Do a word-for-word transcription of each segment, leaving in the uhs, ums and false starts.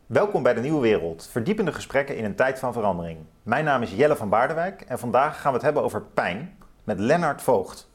Welkom bij de Nieuwe Wereld, verdiepende gesprekken in een tijd van verandering. Mijn naam is Jelle van Baardewijk en vandaag gaan we het hebben over pijn met Lennart Voogd.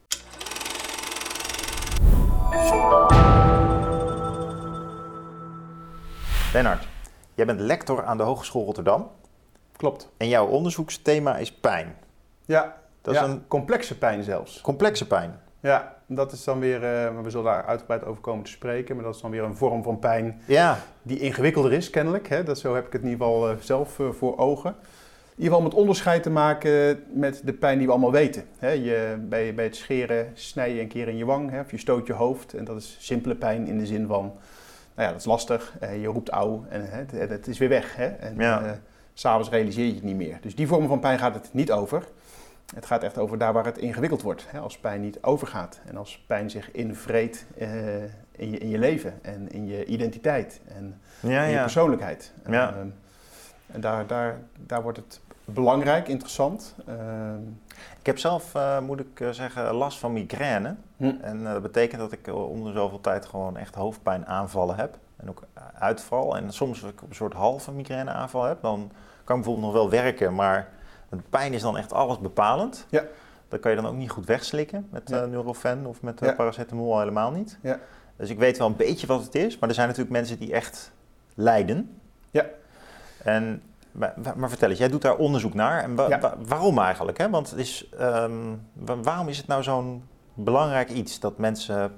Lennart, jij bent lector aan de Hogeschool Rotterdam. Klopt. En jouw onderzoeksthema is pijn. Ja, dat is ja, een complexe pijn zelfs. Complexe pijn. Ja, dat is dan weer, uh, we zullen daar uitgebreid over komen te spreken, maar dat is dan weer een vorm van pijn ja. die ingewikkelder is kennelijk. Hè? Dat, zo heb ik het in ieder geval uh, zelf uh, voor ogen. In ieder geval om het onderscheid te maken met de pijn die we allemaal weten. Hè? Je, bij, bij het scheren snij je een keer in je wang, hè? Of je stoot je hoofd en dat is simpele pijn in de zin van, nou ja, dat is lastig, uh, je roept auw en hè, het, het is weer weg. Hè? En ja. uh, 's avonds realiseer je het niet meer. Dus die vorm van pijn gaat het niet over. Het gaat echt over daar waar het ingewikkeld wordt. Hè? Als pijn niet overgaat en als pijn zich invreet uh, in, je, in je leven en in je identiteit en ja, in je ja. persoonlijkheid. Ja. Uh, en daar, daar, daar wordt het belangrijk, interessant. Uh, ik heb zelf, uh, moet ik zeggen, last van migraine. Hm. En uh, dat betekent dat ik uh, om de zoveel tijd gewoon echt hoofdpijnaanvallen heb. En ook uitval. En soms als ik een soort halve migraineaanval heb, dan kan ik bijvoorbeeld nog wel werken, maar de pijn is dan echt alles bepalend. Ja. Dat kan je dan ook niet goed wegslikken met ja. uh, Nurofen of met uh, ja. paracetamol helemaal niet. Ja. Dus ik weet wel een beetje wat het is, maar er zijn natuurlijk mensen die echt lijden. Ja. En, maar, maar vertel eens, jij doet daar onderzoek naar. En wa- ja. wa- waarom eigenlijk? Hè? Want het is, um, waarom is het nou zo'n belangrijk iets dat mensen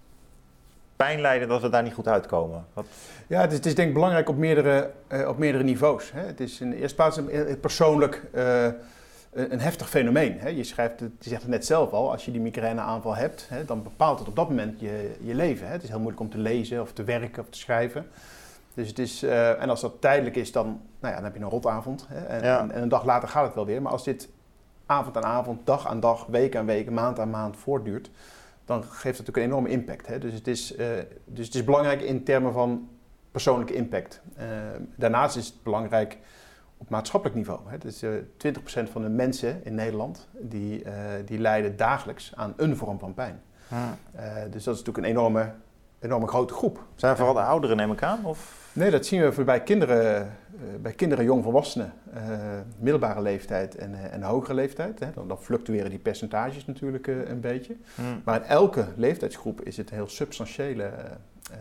pijn lijden, dat we daar niet goed uitkomen? Wat... Ja, het is, het is denk ik belangrijk op meerdere, uh, op meerdere niveaus. Hè. Het is in de eerste plaats een, persoonlijk uh, een heftig fenomeen. Hè. Je, schrijft het, je zegt het net zelf al, als je die migraineaanval hebt, hè, dan bepaalt het op dat moment je, je leven. Hè. Het is heel moeilijk om te lezen of te werken of te schrijven. Dus het is, uh, en als dat tijdelijk is, dan, nou ja, dan heb je een rotavond. Hè. En, ja. en, en een dag later gaat het wel weer. Maar als dit avond aan avond, dag aan dag, week aan week, maand aan maand voortduurt, dan geeft het natuurlijk een enorme impact. Hè. Dus, het is, uh, dus het is belangrijk in termen van persoonlijke impact. Uh, daarnaast is het belangrijk op maatschappelijk niveau. Hè. Dus uh, twintig procent van de mensen in Nederland die, uh, die lijden dagelijks aan een vorm van pijn. Hmm. Uh, dus dat is natuurlijk een enorme, enorme grote groep. Zijn vooral de ouderen, neem ik aan? Of? Nee, dat zien we bij kinderen, uh, bij kinderen jongvolwassenen, uh, middelbare leeftijd en, uh, en hogere leeftijd. Hè. Dan, dan fluctueren die percentages natuurlijk uh, een beetje. Hmm. Maar in elke leeftijdsgroep is het een heel substantiële, uh,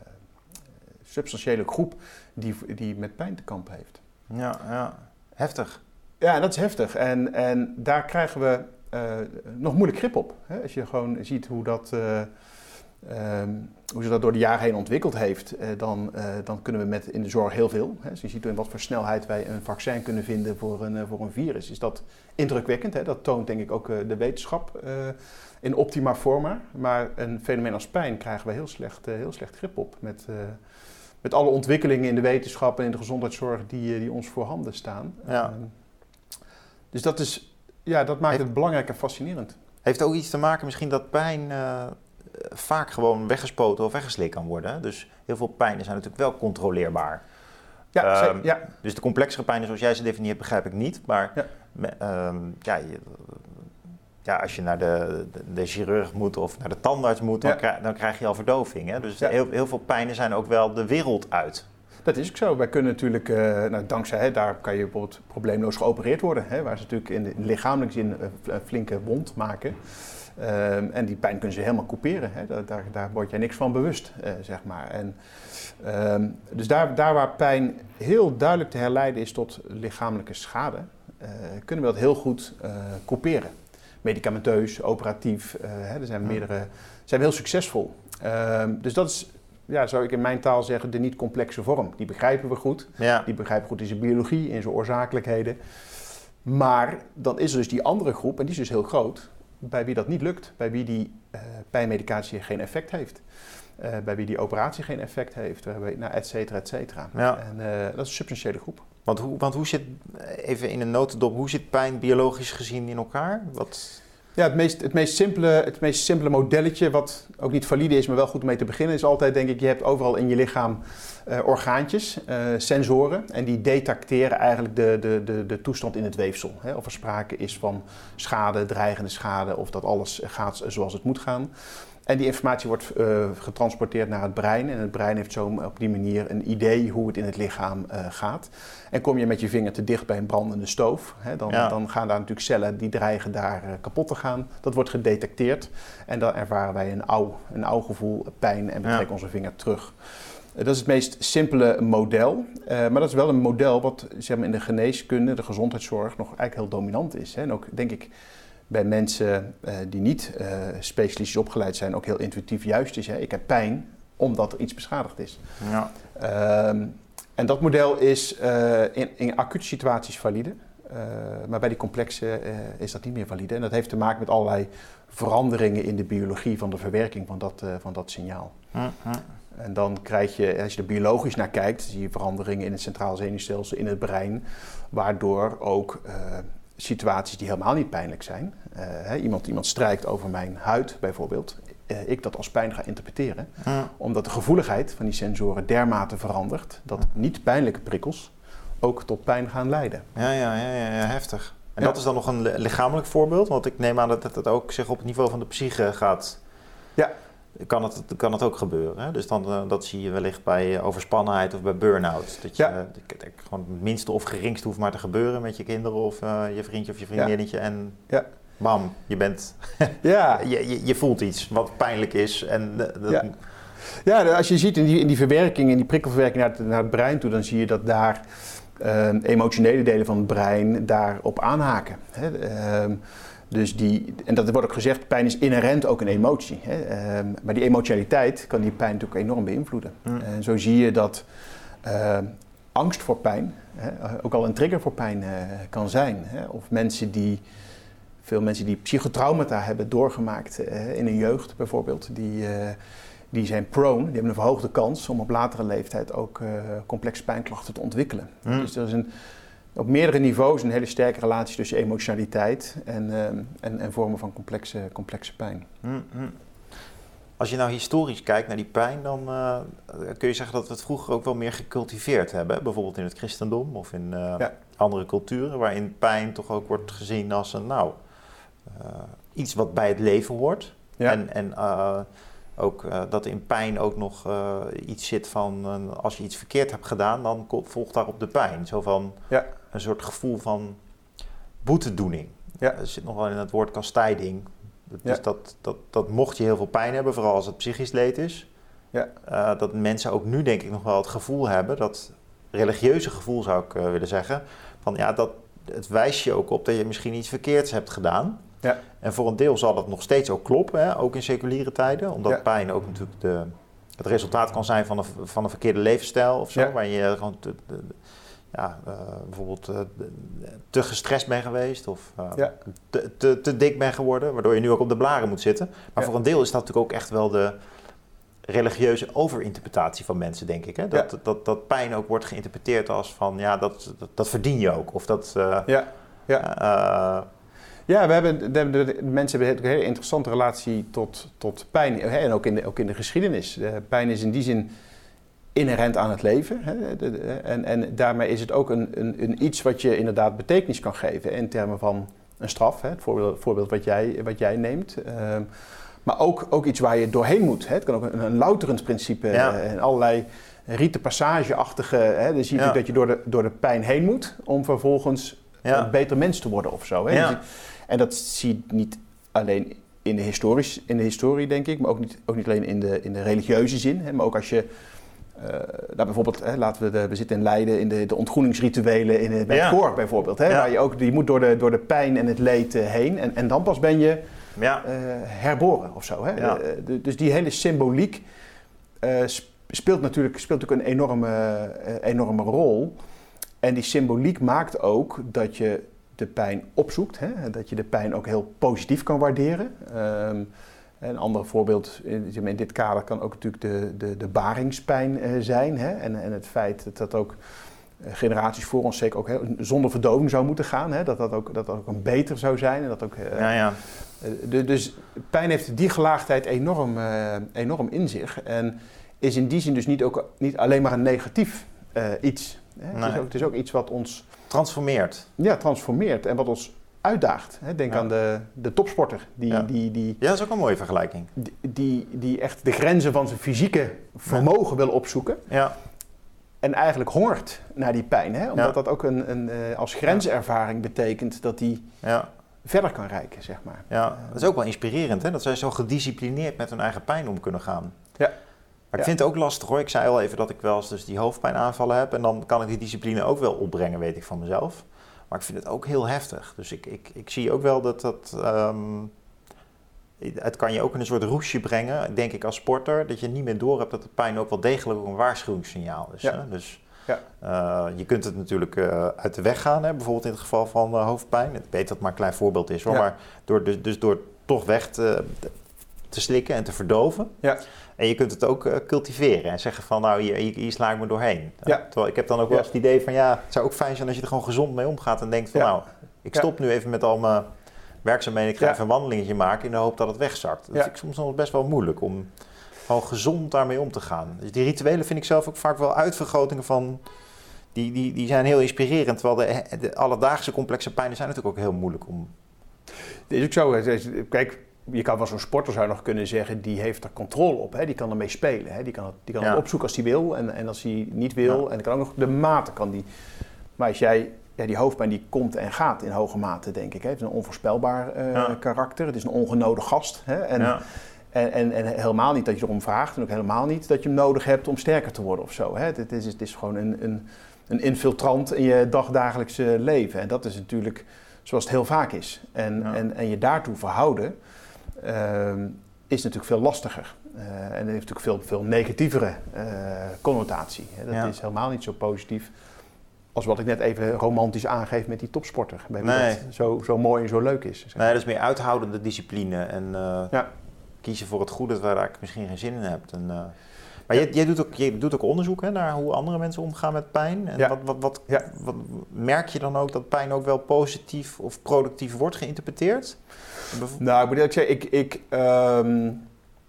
substantiële groep die, die met pijn te kampen heeft. Ja, ja. Heftig. Ja, dat is heftig. En, en daar krijgen we uh, nog moeilijk grip op. Hè. Als je gewoon ziet hoe dat... Uh, Um, hoe ze dat door de jaren heen ontwikkeld heeft, uh, dan, uh, dan kunnen we met in de zorg heel veel. Hè. Dus je ziet in wat voor snelheid wij een vaccin kunnen vinden voor een, uh, voor een virus. Is dat indrukwekkend? Hè? Dat toont denk ik ook uh, de wetenschap uh, in optima forma. Maar een fenomeen als pijn krijgen we heel slecht, uh, heel slecht grip op. Met, uh, met alle ontwikkelingen in de wetenschap en in de gezondheidszorg die, uh, die ons voorhanden staan. Ja. Um, dus dat, is, ja, dat maakt heeft, het belangrijk en fascinerend. Heeft ook iets te maken misschien dat pijn... Uh... vaak gewoon weggespoten of weggeslikt kan worden. Dus heel veel pijnen zijn natuurlijk wel controleerbaar. Ja, um, ja. Dus de complexere pijnen zoals jij ze definieert begrijp ik niet. Maar ja. Um, ja, je, ja, als je naar de, de, de chirurg moet of naar de tandarts moet, dan, ja. krijg, dan krijg je al verdoving. Hè? Dus ja. heel, heel veel pijnen zijn ook wel de wereld uit. Dat is ook zo. Wij kunnen natuurlijk, uh, nou, dankzij, hè, daar kan je bijvoorbeeld probleemloos geopereerd worden. Hè, waar ze natuurlijk in de lichamelijke zin een flinke wond maken. Um, en die pijn kunnen ze helemaal couperen. Hè. Daar, daar, daar word jij niks van bewust, uh, zeg maar. En, um, dus daar, daar waar pijn heel duidelijk te herleiden is tot lichamelijke schade, uh, kunnen we dat heel goed uh, couperen. Medicamenteus, operatief, uh, hè, er zijn meerdere, zijn we heel succesvol. Um, dus dat is, ja, zou ik in mijn taal zeggen, de niet complexe vorm. Die begrijpen we goed. Ja. Die begrijpen we goed in zijn biologie, in zijn oorzakelijkheden. Maar dan is er dus die andere groep, en die is dus heel groot, bij wie dat niet lukt, bij wie die uh, pijnmedicatie geen effect heeft, uh, bij wie die operatie geen effect heeft, bij, nou, et cetera, et cetera. Ja. En uh, dat is een substantiële groep. Want hoe, want hoe zit, even in een notendop, hoe zit pijn biologisch gezien in elkaar? Wat... Ja, het meest, het, meest simpele, het meest simpele modelletje, wat ook niet valide is, maar wel goed om mee te beginnen, is altijd, denk ik, je hebt overal in je lichaam uh, orgaantjes, uh, sensoren, en die detecteren eigenlijk de, de, de, de toestand in het weefsel. Hè? Of er sprake is van schade, dreigende schade, of dat alles gaat zoals het moet gaan. En die informatie wordt uh, getransporteerd naar het brein. En het brein heeft zo op die manier een idee hoe het in het lichaam uh, gaat. En kom je met je vinger te dicht bij een brandende stoof, hè, dan, ja. dan gaan daar natuurlijk cellen die dreigen daar uh, kapot te gaan. Dat wordt gedetecteerd en dan ervaren wij een auw, een auwgevoel, pijn en we trekken ja. onze vinger terug. Uh, dat is het meest simpele model, uh, maar dat is wel een model wat zeg maar, in de geneeskunde, de gezondheidszorg nog eigenlijk heel dominant is. Hè. En ook denk ik bij mensen uh, die niet uh, specialistisch opgeleid zijn ook heel intuïtief juist is. Hè. Ik heb pijn omdat er iets beschadigd is. Ja. Uh, en dat model is uh, in, in acute situaties valide, uh, maar bij die complexe uh, is dat niet meer valide. En dat heeft te maken met allerlei veranderingen in de biologie van de verwerking van dat, uh, van dat signaal. Uh-huh. En dan krijg je, als je er biologisch naar kijkt, zie je veranderingen in het centraal zenuwstelsel, in het brein, waardoor ook uh, situaties die helemaal niet pijnlijk zijn, uh, hè, iemand, iemand strijkt over mijn huid bijvoorbeeld, uh, ik dat als pijn ga interpreteren, uh. omdat de gevoeligheid van die sensoren dermate verandert dat niet pijnlijke prikkels ook tot pijn gaan leiden. Ja, ja, ja, ja, ja heftig. En ja. dat is dan nog een lichamelijk voorbeeld, want ik neem aan dat het ook zich op het niveau van de psyche gaat. Ja. Kan het, kan het ook gebeuren. Hè? Dus dan, uh, dat zie je wellicht bij uh, overspannenheid of bij burn-out. Dat je ja. uh, dat gewoon het minste of geringste hoeft maar te gebeuren met je kinderen of uh, je vriendje of je vriendinnetje. Ja. En ja. bam, je bent... ja. je, je, je voelt iets wat pijnlijk is. En, uh, dat... ja. ja, als je ziet in die, in die verwerking, in die prikkelverwerking naar het, naar het brein toe, dan zie je dat daar uh, emotionele delen van het brein daarop aanhaken. Hè? Uh, Dus die, en dat wordt ook gezegd, pijn is inherent ook een emotie. Hè? Um, maar die emotionaliteit kan die pijn natuurlijk enorm beïnvloeden. Mm. En zo zie je dat uh, angst voor pijn hè, ook al een trigger voor pijn uh, kan zijn. Hè? Of mensen die, veel mensen die psychotraumata hebben doorgemaakt uh, in hun jeugd bijvoorbeeld, die, uh, die zijn prone, die hebben een verhoogde kans om op latere leeftijd ook uh, complexe pijnklachten te ontwikkelen. Mm. Dus er is een... Op meerdere niveaus een hele sterke relatie tussen emotionaliteit en, uh, en, en vormen van complexe, complexe pijn. Mm-hmm. Als je nou historisch kijkt naar die pijn, dan uh, kun je zeggen dat we het vroeger ook wel meer gecultiveerd hebben. Bijvoorbeeld in het christendom of in uh, ja. andere culturen, waarin pijn toch ook wordt gezien als een, nou, uh, iets wat bij het leven hoort. Ja. En, en uh, ook uh, dat in pijn ook nog uh, iets zit van, uh, als je iets verkeerd hebt gedaan, dan volgt daarop de pijn. Zo van... Ja. Een soort gevoel van boetedoening. Ja. Er zit nog wel in het woord kastijding. Dus ja. dat, dat, dat mocht je heel veel pijn hebben, vooral als het psychisch leed is. Ja. Uh, dat mensen ook nu denk ik nog wel het gevoel hebben, dat religieuze gevoel zou ik uh, willen zeggen, van ja, dat, het wijst je ook op dat je misschien iets verkeerds hebt gedaan. Ja. En voor een deel zal dat nog steeds ook kloppen, hè? Ook in seculiere tijden. Omdat ja. pijn ook natuurlijk de, het resultaat kan zijn van een, van een verkeerde levensstijl of zo. Ja. Waar je gewoon... De, de, Ja, uh, bijvoorbeeld uh, te gestrest ben geweest of uh, ja. te, te, te dik ben geworden, waardoor je nu ook op de blaren moet zitten. Maar ja. voor een deel is dat natuurlijk ook echt wel de religieuze overinterpretatie van mensen, denk ik. Hè? Dat, ja. dat, dat pijn ook wordt geïnterpreteerd als van, ja, dat, dat, dat verdien je ook. Of dat... Uh, ja, ja. Uh, ja, we hebben, de, de, de mensen hebben een hele interessante relatie tot, tot pijn. Hè? En ook in, de, ook in de geschiedenis. Uh, pijn is in die zin... inherent aan het leven. Hè? De, de, en, en daarmee is het ook een, een, een iets wat je inderdaad betekenis kan geven in termen van een straf. Hè? Het voorbeeld, voorbeeld wat, jij, wat jij neemt. Uh, maar ook, ook iets waar je doorheen moet. Hè? Het kan ook een, een louterend principe ja. uh, en allerlei rite passage-achtige. Hè? Dus je ziet ja. dat je door de, door de pijn heen moet om vervolgens ja. een beter mens te worden of zo. Hè? Ja. Dus, en dat zie je niet alleen in de, historisch, in de historie, denk ik, maar ook niet, ook niet alleen in de, in de religieuze zin. Hè? Maar ook als je Uh, nou bijvoorbeeld, hè, laten we, de, we zitten in Leiden in de, de ontgroeningsrituelen in, bij ja. het koor bijvoorbeeld. Hè, ja. Waar je ook, je moet door de, door de pijn en het leed uh, heen en, en dan pas ben je ja. uh, herboren of zo. Hè. Ja. De, de, dus die hele symboliek uh, speelt, natuurlijk, speelt natuurlijk een enorme, uh, enorme rol. En die symboliek maakt ook dat je de pijn opzoekt. Hè, dat je de pijn ook heel positief kan waarderen. Um, Een ander voorbeeld in, in dit kader kan ook natuurlijk de, de, de baringspijn uh, zijn. Hè? En, en het feit dat dat ook uh, generaties voor ons zeker ook hè, zonder verdoving zou moeten gaan. Hè? Dat, dat, ook, dat dat ook een beter zou zijn. En dat ook, uh, ja, ja. Uh, de, dus pijn heeft die gelaagdheid enorm, uh, enorm in zich. En is in die zin dus niet, ook, niet alleen maar een negatief uh, iets. Hè? Nee. Het, is ook, het is ook iets wat ons... Transformeert. Ja, transformeert. En wat ons uitdaagt. Hè? Denk ja. aan de, de topsporter. Die, ja. Die, die, ja, dat is ook een mooie vergelijking. Die, die, die echt de grenzen van zijn fysieke vermogen ja. wil opzoeken. Ja. En eigenlijk hongert naar die pijn. Hè? Omdat ja. dat ook een, een, als grenservaring betekent dat hij ja. verder kan reiken, zeg maar. Ja, dat is ook wel inspirerend, hè? Dat zij zo gedisciplineerd met hun eigen pijn om kunnen gaan. Ja. Maar ik ja. vind het ook lastig hoor. Ik zei al even dat ik wel eens dus die hoofdpijnaanvallen heb. En dan kan ik die discipline ook wel opbrengen, weet ik van mezelf. Maar ik vind het ook heel heftig. Dus ik, ik, ik zie ook wel dat dat... Um, het kan je ook in een soort roesje brengen, denk ik als sporter. Dat je niet meer door hebt dat de pijn ook wel degelijk een waarschuwingssignaal is. Ja. Hè? Dus ja. uh, je kunt het natuurlijk uh, uit de weg gaan. Hè? Bijvoorbeeld in het geval van uh, hoofdpijn. Ik weet dat het maar een klein voorbeeld is hoor. Ja. Maar door, dus, dus door toch weg te, te slikken en te verdoven. Ja. En je kunt het ook uh, cultiveren en zeggen van nou hier, hier, hier sla ik me doorheen. Ja. Uh, terwijl ik heb dan ook wel eens het idee van ja, het zou ook fijn zijn als je er gewoon gezond mee omgaat en denkt van ja. nou, ik stop ja. nu even met al mijn werkzaamheden, ik ga ja. even een wandelingetje maken in de hoop dat het wegzakt. Dat ja. vind ik soms nog best wel moeilijk om gewoon gezond daarmee om te gaan. Dus die rituelen vind ik zelf ook vaak wel uitvergrotingen van, die, die, die zijn heel inspirerend, terwijl de, de alledaagse complexe pijnen zijn natuurlijk ook heel moeilijk om. Het is ook zo, kijk, je kan van zo'n sporter zou je nog kunnen zeggen, die heeft er controle op, hè? Die kan ermee spelen, hè? Die kan het, die kan ja. het opzoeken als hij wil en, en als hij niet wil. Ja. En dan kan ook nog de mate kan die. Maar als jij, ja, die hoofdpijn die komt en gaat in hoge mate, denk ik. Hè? Het is een onvoorspelbaar uh, ja. karakter, het is een ongenode gast. Hè? En, ja. en, en, en helemaal niet dat je erom vraagt en ook helemaal niet dat je hem nodig hebt om sterker te worden of zo. Hè? Het, is, het is gewoon een, een, een infiltrant in je dagdagelijkse leven. En dat is natuurlijk zoals het heel vaak is. En, ja. en, en je daartoe verhouden uh, is natuurlijk veel lastiger. Uh, en het heeft natuurlijk veel, veel negatievere uh, connotatie. Hè? Dat ja. is helemaal niet zo positief als wat ik net even romantisch aangeef met die topsporter. Bij wie nee. dat zo, zo mooi en zo leuk is. Zeg. Nee, dat is meer uithoudende discipline en uh, ja. kiezen voor het goede waar ik misschien geen zin in heb. En, uh, maar ja. jij, jij, doet ook, jij doet ook onderzoek hè, naar hoe andere mensen omgaan met pijn. En ja. wat, wat, wat, ja. wat merk je dan ook dat pijn ook wel positief of productief wordt geïnterpreteerd? Bev- nou, ik moet eerlijk zeggen, ik... ik um,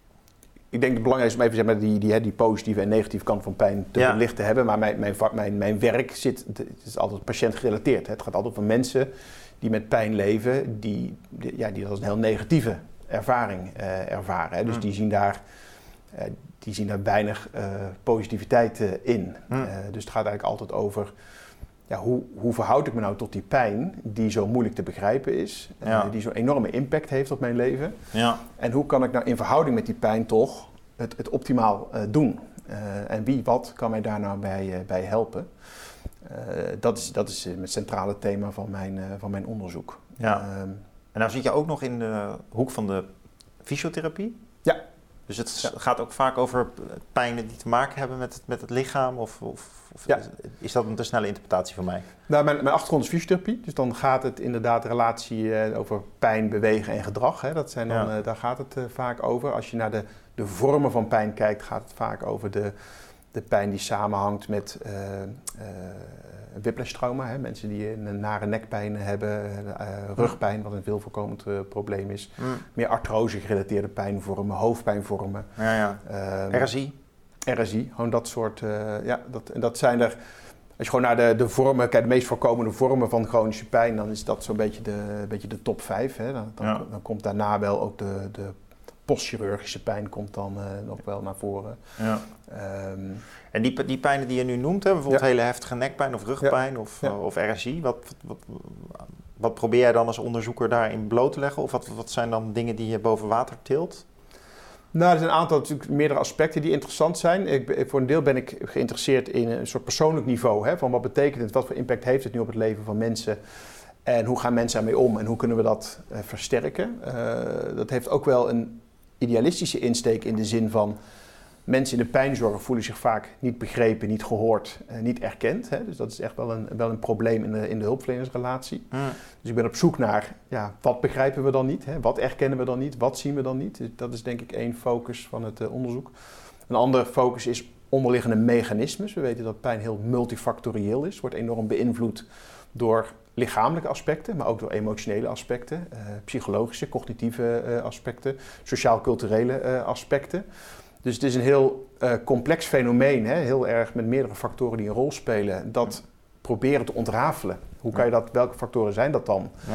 Ik denk het belangrijkste om even zeg maar, die, die, die positieve en negatieve kant van pijn te ja. belichten hebben. Maar mijn, mijn, mijn, mijn werk zit, het is altijd patiëntgerelateerd. Het gaat altijd om mensen die met pijn leven, die, die, ja, die dat als een heel negatieve ervaring uh, ervaren. Hè. Dus mm. die, zien daar, uh, die zien daar weinig uh, positiviteit uh, in. Mm. Uh, dus het gaat eigenlijk altijd over, ja, hoe, hoe verhoud ik me nou tot die pijn die zo moeilijk te begrijpen is, ja. uh, die zo'n enorme impact heeft op mijn leven. Ja. En hoe kan ik nou in verhouding met die pijn toch het, het optimaal uh, doen? Uh, en wie, wat kan mij daar nou bij, uh, bij helpen? Uh, dat is, dat is het centrale thema van mijn, uh, van mijn onderzoek. Ja. Uh, en nou zit je ook nog in de hoek van de fysiotherapie? Ja. Dus het ja. gaat ook vaak over pijnen die te maken hebben met het, met het lichaam? Of, of, of ja. is dat een te snelle interpretatie van mij? Nou, mijn, mijn achtergrond is fysiotherapie. Dus dan gaat het inderdaad relatie uh, over pijn, bewegen en gedrag. Hè. Dat zijn dan, ja. uh, daar gaat het uh, vaak over. Als je naar de, de vormen van pijn kijkt, gaat het vaak over de, de pijn die samenhangt met uh, uh, whiplash-trauma. Hè. Mensen die een nare nekpijn hebben, uh, rugpijn, wat een veel voorkomend uh, probleem is. Mm. Meer artrose-gerelateerde pijnvormen, hoofdpijnvormen. Ja, ja. Um, R S I? R S I, gewoon dat soort, uh, ja, dat, en dat zijn er, als je gewoon naar de, de vormen kijkt, de meest voorkomende vormen van chronische pijn, dan is dat zo'n beetje de, beetje de top vijf. Hè. Dan, dan, ja. dan komt daarna wel ook de, de postchirurgische pijn komt dan uh, nog wel naar voren. Ja. Um, en die, die pijnen die je nu noemt, hè, bijvoorbeeld ja. hele heftige nekpijn of rugpijn ja. of, ja. uh, of R S I, wat, wat, wat, wat probeer jij dan als onderzoeker daarin bloot te leggen? Of wat, wat zijn dan dingen die je boven water tilt? Nou, er zijn een aantal natuurlijk meerdere aspecten die interessant zijn. Ik, voor een deel ben ik geïnteresseerd in een soort persoonlijk niveau. Hè, van wat betekent het, wat voor impact heeft het nu op het leven van mensen? En hoe gaan mensen ermee om en hoe kunnen we dat uh, versterken? Uh, dat heeft ook wel een idealistische insteek in de zin van mensen in de pijnzorg voelen zich vaak niet begrepen, niet gehoord, uh, niet erkend. Hè? Dus dat is echt wel een, wel een probleem in de, in de hulpverlenersrelatie. Mm. Dus ik ben op zoek naar, ja, wat begrijpen we dan niet? Hè? Wat erkennen we dan niet? Wat zien we dan niet? Dus dat is denk ik één focus van het uh, onderzoek. Een andere focus is onderliggende mechanismes. We weten dat pijn heel multifactorieel is, wordt enorm beïnvloed door lichamelijke aspecten, maar ook door emotionele aspecten, uh, psychologische, cognitieve uh, aspecten, sociaal-culturele uh, aspecten. Dus het is een heel uh, complex fenomeen, hè? Heel erg met meerdere factoren die een rol spelen, dat proberen te ontrafelen. Hoe kan je dat, welke factoren zijn dat dan? Ja.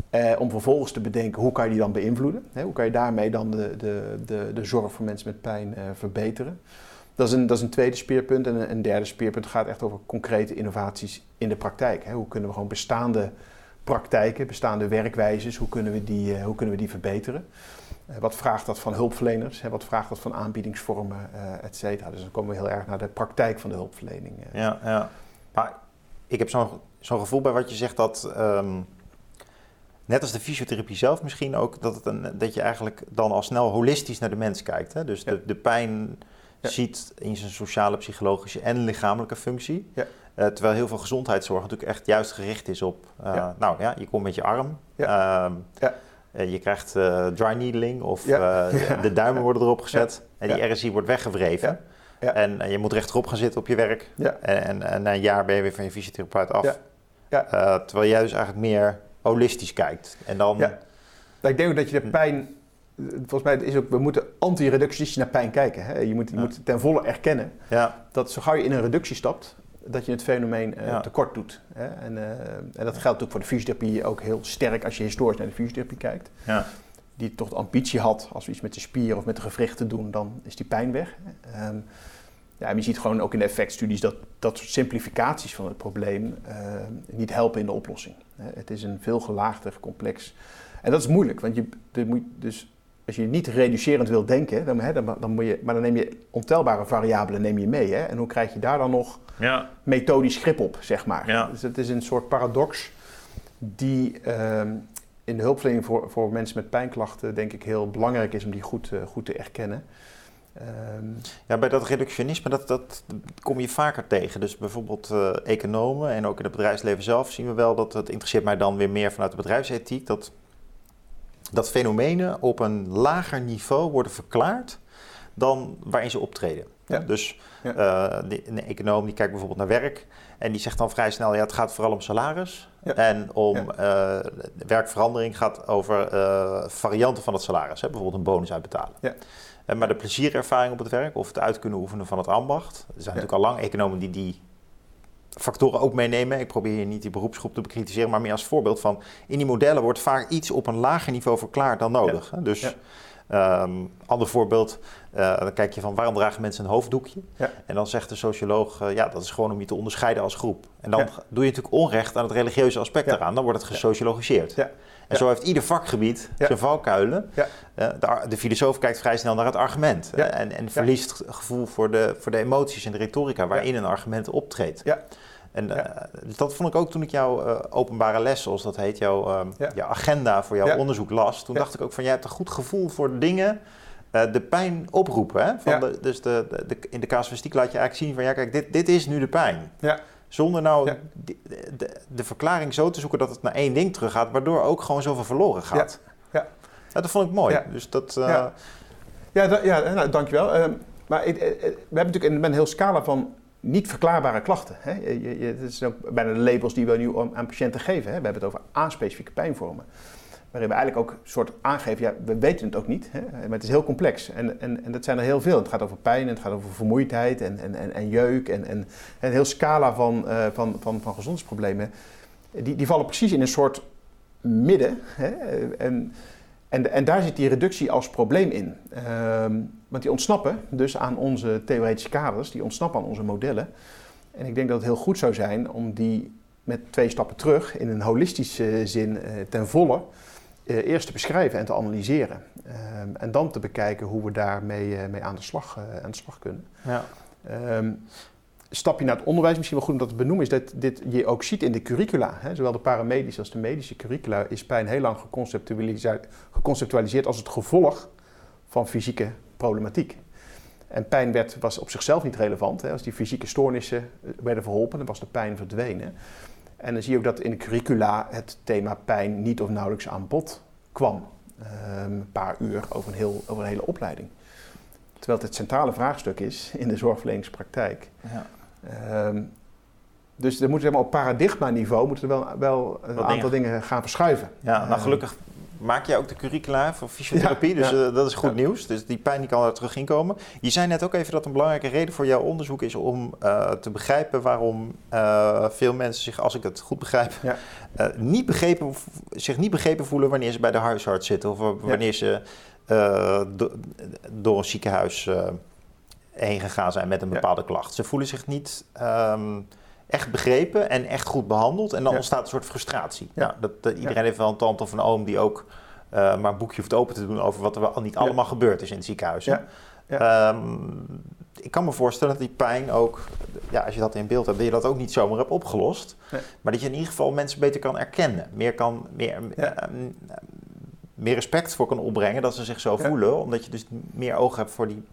Uh, om vervolgens te bedenken hoe kan je die dan beïnvloeden. Hè? Hoe kan je daarmee dan de, de, de, de zorg voor mensen met pijn uh, verbeteren. Dat is, een, dat is een tweede speerpunt. En een, een derde speerpunt gaat echt over concrete innovaties in de praktijk. Hè? Hoe kunnen we gewoon bestaande praktijken, bestaande werkwijzes, hoe kunnen we die, uh, hoe kunnen we die verbeteren? Uh, wat vraagt dat van hulpverleners? Hè? Wat vraagt dat van aanbiedingsvormen, uh, et cetera? Dus dan komen we heel erg naar de praktijk van de hulpverlening. Uh. Ja, ja. Maar ik heb zo'n, zo'n gevoel bij wat je zegt dat... Um, net als de fysiotherapie zelf misschien ook, dat, het een, dat je eigenlijk dan al snel holistisch naar de mens kijkt. Hè? Dus ja. de, de pijn ja. ziet in zijn sociale, psychologische en lichamelijke functie. Ja. Uh, terwijl heel veel gezondheidszorg natuurlijk echt juist gericht is op, uh, ja. nou ja, je komt met je arm. Ja. Uh, ja. Uh, je krijgt uh, dry needling of ja. uh, de, de duimen worden erop gezet. Ja. En die ja. R S I wordt weggewreven. Ja. Ja. En uh, je moet rechterop gaan zitten op je werk. Ja. En, en, en na een jaar ben je weer van je fysiotherapeut af. Ja. Ja. Uh, terwijl jij dus eigenlijk meer holistisch kijkt. En dan... Ja. Nou, ik denk ook dat je de pijn... Volgens mij is ook... We moeten anti-reductionistisch naar pijn kijken. Hè? Je moet, je ja. moet ten volle erkennen ja. dat zo gauw je in een reductie stapt, dat je het fenomeen uh, ja. tekort doet. Hè? En, uh, en dat geldt ook voor de fysiotherapie ook heel sterk als je historisch naar de fysiotherapie kijkt. Ja. Die toch de ambitie had, als we iets met de spieren of met de gewrichten doen, dan is die pijn weg. Um, Ja, en je ziet gewoon ook in de effectstudies dat dat soort simplificaties van het probleem uh, niet helpen in de oplossing. Het is een veel gelaagder complex. En dat is moeilijk, want je, de, moet, dus als je niet reducerend wil denken, dan, hè, dan, dan moet je, maar dan neem je ontelbare variabelen neem je mee. Hè? En hoe krijg je daar dan nog ja. methodisch grip op, zeg maar. Ja. Dus het is een soort paradox die uh, in de hulpverlening voor, voor mensen met pijnklachten denk ik heel belangrijk is om die goed, uh, goed te erkennen. Um, ja, bij dat reductionisme, dat, dat kom je vaker tegen. Dus bijvoorbeeld uh, economen en ook in het bedrijfsleven zelf zien we wel dat het interesseert mij dan weer meer vanuit de bedrijfsethiek, dat, dat fenomenen op een lager niveau worden verklaard dan waarin ze optreden. Ja. Dus ja. uh, de, een econoom die kijkt bijvoorbeeld naar werk en die zegt dan vrij snel, ja, het gaat vooral om salaris. Ja. En om ja. uh, werkverandering gaat over uh, varianten van het salaris, hè, bijvoorbeeld een bonus uitbetalen. Ja. Maar de plezierervaring op het werk of het uit kunnen oefenen van het ambacht. Er zijn ja. natuurlijk al lang economen die die factoren ook meenemen. Ik probeer hier niet die beroepsgroep te bekritiseren, maar meer als voorbeeld van... in die modellen wordt vaak iets op een lager niveau verklaard dan nodig. Ja. Dus ja. um, ander voorbeeld, uh, dan kijk je van waarom dragen mensen een hoofddoekje? Ja. En dan zegt de socioloog, uh, ja, dat is gewoon om je te onderscheiden als groep. En dan ja. doe je natuurlijk onrecht aan het religieuze aspect ja. eraan. Dan wordt het gesociologiseerd. Ja. En ja. zo heeft ieder vakgebied ja. zijn valkuilen. Ja. De, de filosoof kijkt vrij snel naar het argument. Ja. En, en verliest het gevoel voor de, voor de emoties en de retorica waarin ja. een argument optreedt. Ja. En ja. uh, dat vond ik ook toen ik jouw uh, openbare les, zoals dat heet, jouw, uh, ja. jouw agenda voor jouw ja. onderzoek las. Toen ja. dacht ik ook van, jij hebt een goed gevoel voor dingen, uh, de pijn oproepen. Hè? Van ja. de, dus de, de, de, in de casuïstiek laat je eigenlijk zien van, ja kijk, dit, dit is nu de pijn. Ja. Zonder nou ja. de, de, de verklaring zo te zoeken dat het naar één ding teruggaat, waardoor ook gewoon zoveel verloren gaat. Ja. Ja. Ja, dat vond ik mooi. Ja. Dus dat, uh... ja, ja, da, ja nou, dankjewel. Uh, maar ik, uh, we hebben natuurlijk een heel scala van niet verklaarbare klachten. Hè? Je, je, het is ook bijna de labels die we nu aan patiënten geven. Hè? We hebben het over aanspecifieke pijnvormen. Waarin we eigenlijk ook een soort aangeven, ja, we weten het ook niet, hè? Maar het is heel complex. En, en, en dat zijn er heel veel. Het gaat over pijn, en het gaat over vermoeidheid en, en, en, en jeuk en, en een heel scala van, uh, van, van, van gezondheidsproblemen. Die, die vallen precies in een soort midden. Hè? En, en, en daar zit die reductie als probleem in. Um, want die ontsnappen dus aan onze theoretische kaders, die ontsnappen aan onze modellen. En ik denk dat het heel goed zou zijn om die met twee stappen terug in een holistische zin uh, ten volle Uh, eerst te beschrijven en te analyseren. Uh, en dan te bekijken hoe we daarmee uh, mee aan, de slag, uh, aan de slag kunnen. Ja. Um, stap je naar het onderwijs, misschien wel goed om dat te benoemen, is dat dit je ook ziet in de curricula. Hè? Zowel de paramedische als de medische curricula is pijn heel lang geconceptualiseerd, geconceptualiseerd als het gevolg van fysieke problematiek. En pijn werd, was op zichzelf niet relevant. Hè? Als die fysieke stoornissen werden verholpen, dan was de pijn verdwenen. En dan zie je ook dat in de curricula het thema pijn niet of nauwelijks aan bod kwam. Um, een paar uur over een, heel, over een hele opleiding. Terwijl het het centrale vraagstuk is in de zorgverleningspraktijk. Ja. Um, dus er moet, zeg maar, op paradigma-niveau moeten er wel, wel een Wat aantal dingen. dingen gaan verschuiven. Ja, nou gelukkig maak jij ook de curricula voor fysiotherapie, ja, dus ja. Uh, dat is goed ja. nieuws. Dus die pijn die kan er terug in komen. Je zei net ook even dat een belangrijke reden voor jouw onderzoek is om uh, te begrijpen waarom uh, veel mensen zich, als ik het goed begrijp, ja. uh, niet begrepen, zich niet begrepen voelen wanneer ze bij de huisarts zitten of wanneer ja. ze uh, do, door een ziekenhuis uh, heen gegaan zijn met een bepaalde ja. klacht. Ze voelen zich niet um, echt begrepen en echt goed behandeld en dan ja. ontstaat een soort frustratie. Ja. Nou, dat, dat, iedereen ja. heeft wel een tante of een oom die ook uh, maar een boekje hoeft open te doen over wat er wel niet ja. allemaal gebeurd is in het ziekenhuis. Ja. Ja. Um, ik kan me voorstellen dat die pijn ook, ja, als je dat in beeld hebt, dat je dat ook niet zomaar hebt opgelost. Nee. Maar dat je in ieder geval mensen beter kan erkennen. Meer, kan, meer, ja. uh, meer respect voor kan opbrengen dat ze zich zo ja. voelen. Omdat je dus meer oog hebt voor die,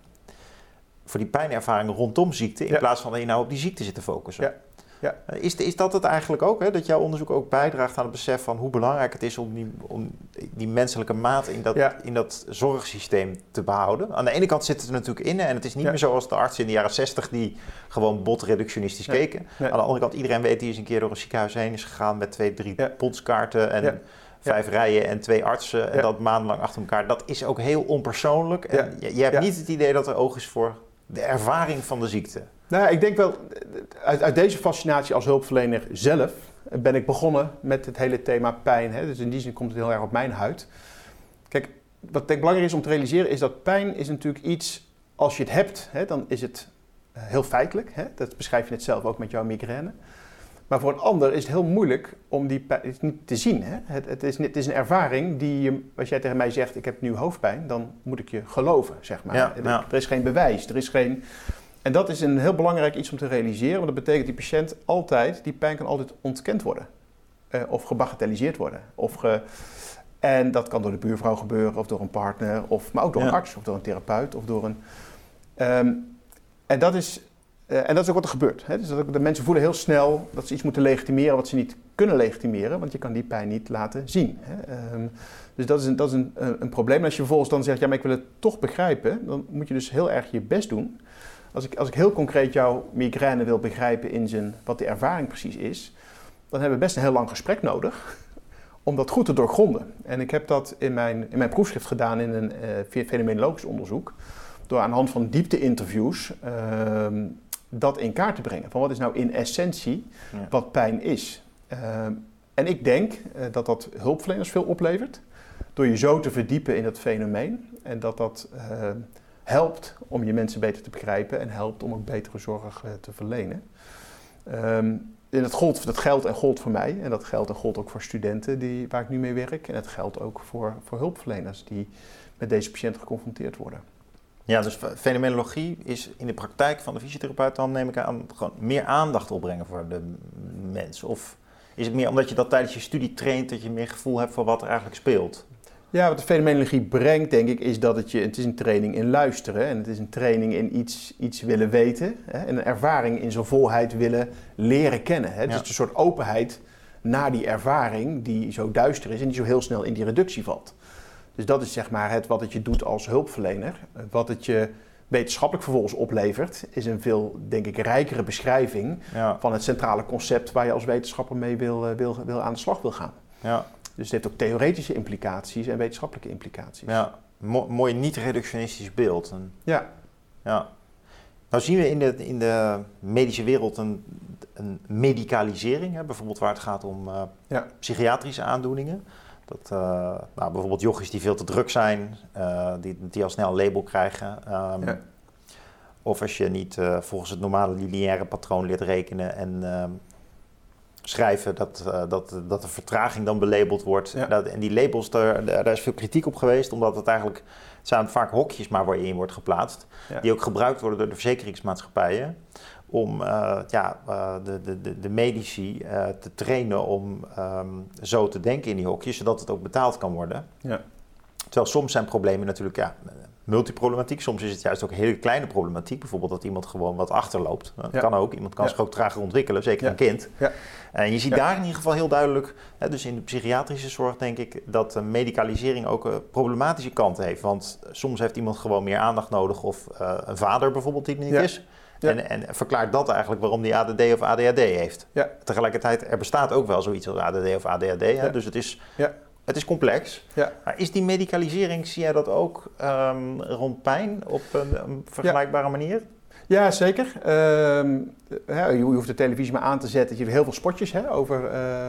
voor die pijnervaringen rondom ziekte. In ja. plaats van dat je nou op die ziekte zit te focussen. Ja. Ja. Uh, is, is dat het eigenlijk ook, hè? Dat jouw onderzoek ook bijdraagt aan het besef van hoe belangrijk het is om die, om die menselijke maat in dat, ja. in dat zorgsysteem te behouden? Aan de ene kant zit het er natuurlijk in en het is niet ja. meer zoals de artsen in de jaren zestig die gewoon botreductionistisch ja. keken. Ja. Aan de andere kant, iedereen weet die eens een keer door een ziekenhuis heen is gegaan met twee, drie ja. ponskaarten en ja. vijf ja. rijen en twee artsen en ja. dat maandenlang achter elkaar. Dat is ook heel onpersoonlijk en ja. je, je hebt ja. niet het idee dat er oog is voor de ervaring van de ziekte. Nou, ik denk wel, uit, uit deze fascinatie als hulpverlener zelf ben ik begonnen met het hele thema pijn. Hè? Dus in die zin komt het heel erg op mijn huid. Kijk, wat denk ik belangrijk is om te realiseren is dat pijn is natuurlijk iets, als je het hebt, hè, dan is het heel feitelijk. Hè? Dat beschrijf je net zelf ook met jouw migraine. Maar voor een ander is het heel moeilijk om die pijn niet te zien. Hè? Het, het, is, het is een ervaring die je, als jij tegen mij zegt, ik heb nu hoofdpijn, dan moet ik je geloven, zeg maar. Ja, ja. Er is geen bewijs, er is geen... En dat is een heel belangrijk iets om te realiseren, want dat betekent die patiënt altijd, die pijn kan altijd ontkend worden. Uh, of gebagatelliseerd worden. Of ge, en dat kan door de buurvrouw gebeuren, of door een partner, of, maar ook door ja. een arts, of door een therapeut, of door een... Um, en, dat is, uh, en dat is ook wat er gebeurt. Hè? Dus dat ook, de mensen voelen heel snel dat ze iets moeten legitimeren wat ze niet kunnen legitimeren, want je kan die pijn niet laten zien. Hè? Um, dus dat is, een, dat is een, een probleem. En als je vervolgens dan zegt, ja, maar ik wil het toch begrijpen, dan moet je dus heel erg je best doen. Als ik, als ik heel concreet jouw migraine wil begrijpen in zijn, wat de ervaring precies is, dan hebben we best een heel lang gesprek nodig om dat goed te doorgronden. En ik heb dat in mijn, in mijn proefschrift gedaan in een uh, fenomenologisch onderzoek, door aan de hand van diepte-interviews uh, dat in kaart te brengen. Van wat is nou in essentie ja. wat pijn is. Uh, en ik denk uh, dat dat hulpverleners veel oplevert, door je zo te verdiepen in dat fenomeen en dat dat... Uh, helpt om je mensen beter te begrijpen en helpt om ook betere zorg uh, te verlenen. Um, en dat, gold, dat geldt en gold voor mij en dat geldt en gold ook voor studenten die, waar ik nu mee werk. En dat geldt ook voor, voor hulpverleners die met deze patiënt geconfronteerd worden. Ja, dus fenomenologie is in de praktijk van de fysiotherapeut dan neem ik aan gewoon meer aandacht opbrengen voor de mens. Of is het meer omdat je dat tijdens je studie traint dat je meer gevoel hebt voor wat er eigenlijk speelt? Ja, wat de fenomenologie brengt, denk ik, is dat het je... Het is een training in luisteren en het is een training in iets, iets willen weten. Hè, en een ervaring in zijn volheid willen leren kennen. Hè. Dus ja. het is een soort openheid naar die ervaring die zo duister is en die zo heel snel in die reductie valt. Dus dat is zeg maar het wat het je doet als hulpverlener. Wat het je wetenschappelijk vervolgens oplevert, is een veel, denk ik, rijkere beschrijving ja. van het centrale concept waar je als wetenschapper mee wil, wil, wil aan de slag wil gaan. Ja. Dus het heeft ook theoretische implicaties en wetenschappelijke implicaties. Ja, mo- mooi niet-reductionistisch beeld. En, ja. ja. Nou zien we in de, in de medische wereld een, een medicalisering, hè, bijvoorbeeld waar het gaat om uh, ja. psychiatrische aandoeningen. Dat, uh, nou, bijvoorbeeld jochies die veel te druk zijn, uh, die, die al snel een label krijgen. Um, ja. Of als je niet uh, volgens het normale lineaire patroon leert rekenen en... Uh, schrijven dat, uh, dat, dat de vertraging dan belabeld wordt. Ja. Dat, en die labels, daar, daar is veel kritiek op geweest, omdat het eigenlijk, het zijn vaak hokjes maar waar je in wordt geplaatst, ja. die ook gebruikt worden door de verzekeringsmaatschappijen om uh, ja, uh, de, de, de, de medici uh, te trainen om um, zo te denken in die hokjes, zodat het ook betaald kan worden. Ja. Terwijl soms zijn problemen natuurlijk ja, multiproblematiek. Soms is het juist ook een hele kleine problematiek. Bijvoorbeeld dat iemand gewoon wat achterloopt. Dat ja. kan ook. Iemand kan ja. zich ook trager ontwikkelen, zeker ja. een kind. Ja. En je ziet ja. daar in ieder geval heel duidelijk, hè, dus in de psychiatrische zorg denk ik, dat de medicalisering ook een problematische kant heeft. Want soms heeft iemand gewoon meer aandacht nodig of uh, een vader bijvoorbeeld die er niet ja. is. Ja. En, en verklaart dat eigenlijk waarom die A D D of A D H D heeft. Ja. Tegelijkertijd, er bestaat ook wel zoiets als A D D of A D H D. Hè? Ja. Dus het is... Ja. het is complex. Ja. Maar is die medicalisering, zie jij dat ook um, rond pijn op een, een vergelijkbare ja. manier? Ja, zeker. Uh, ja, je hoeft de televisie maar aan te zetten. Je hebt heel veel spotjes hè, over uh, uh,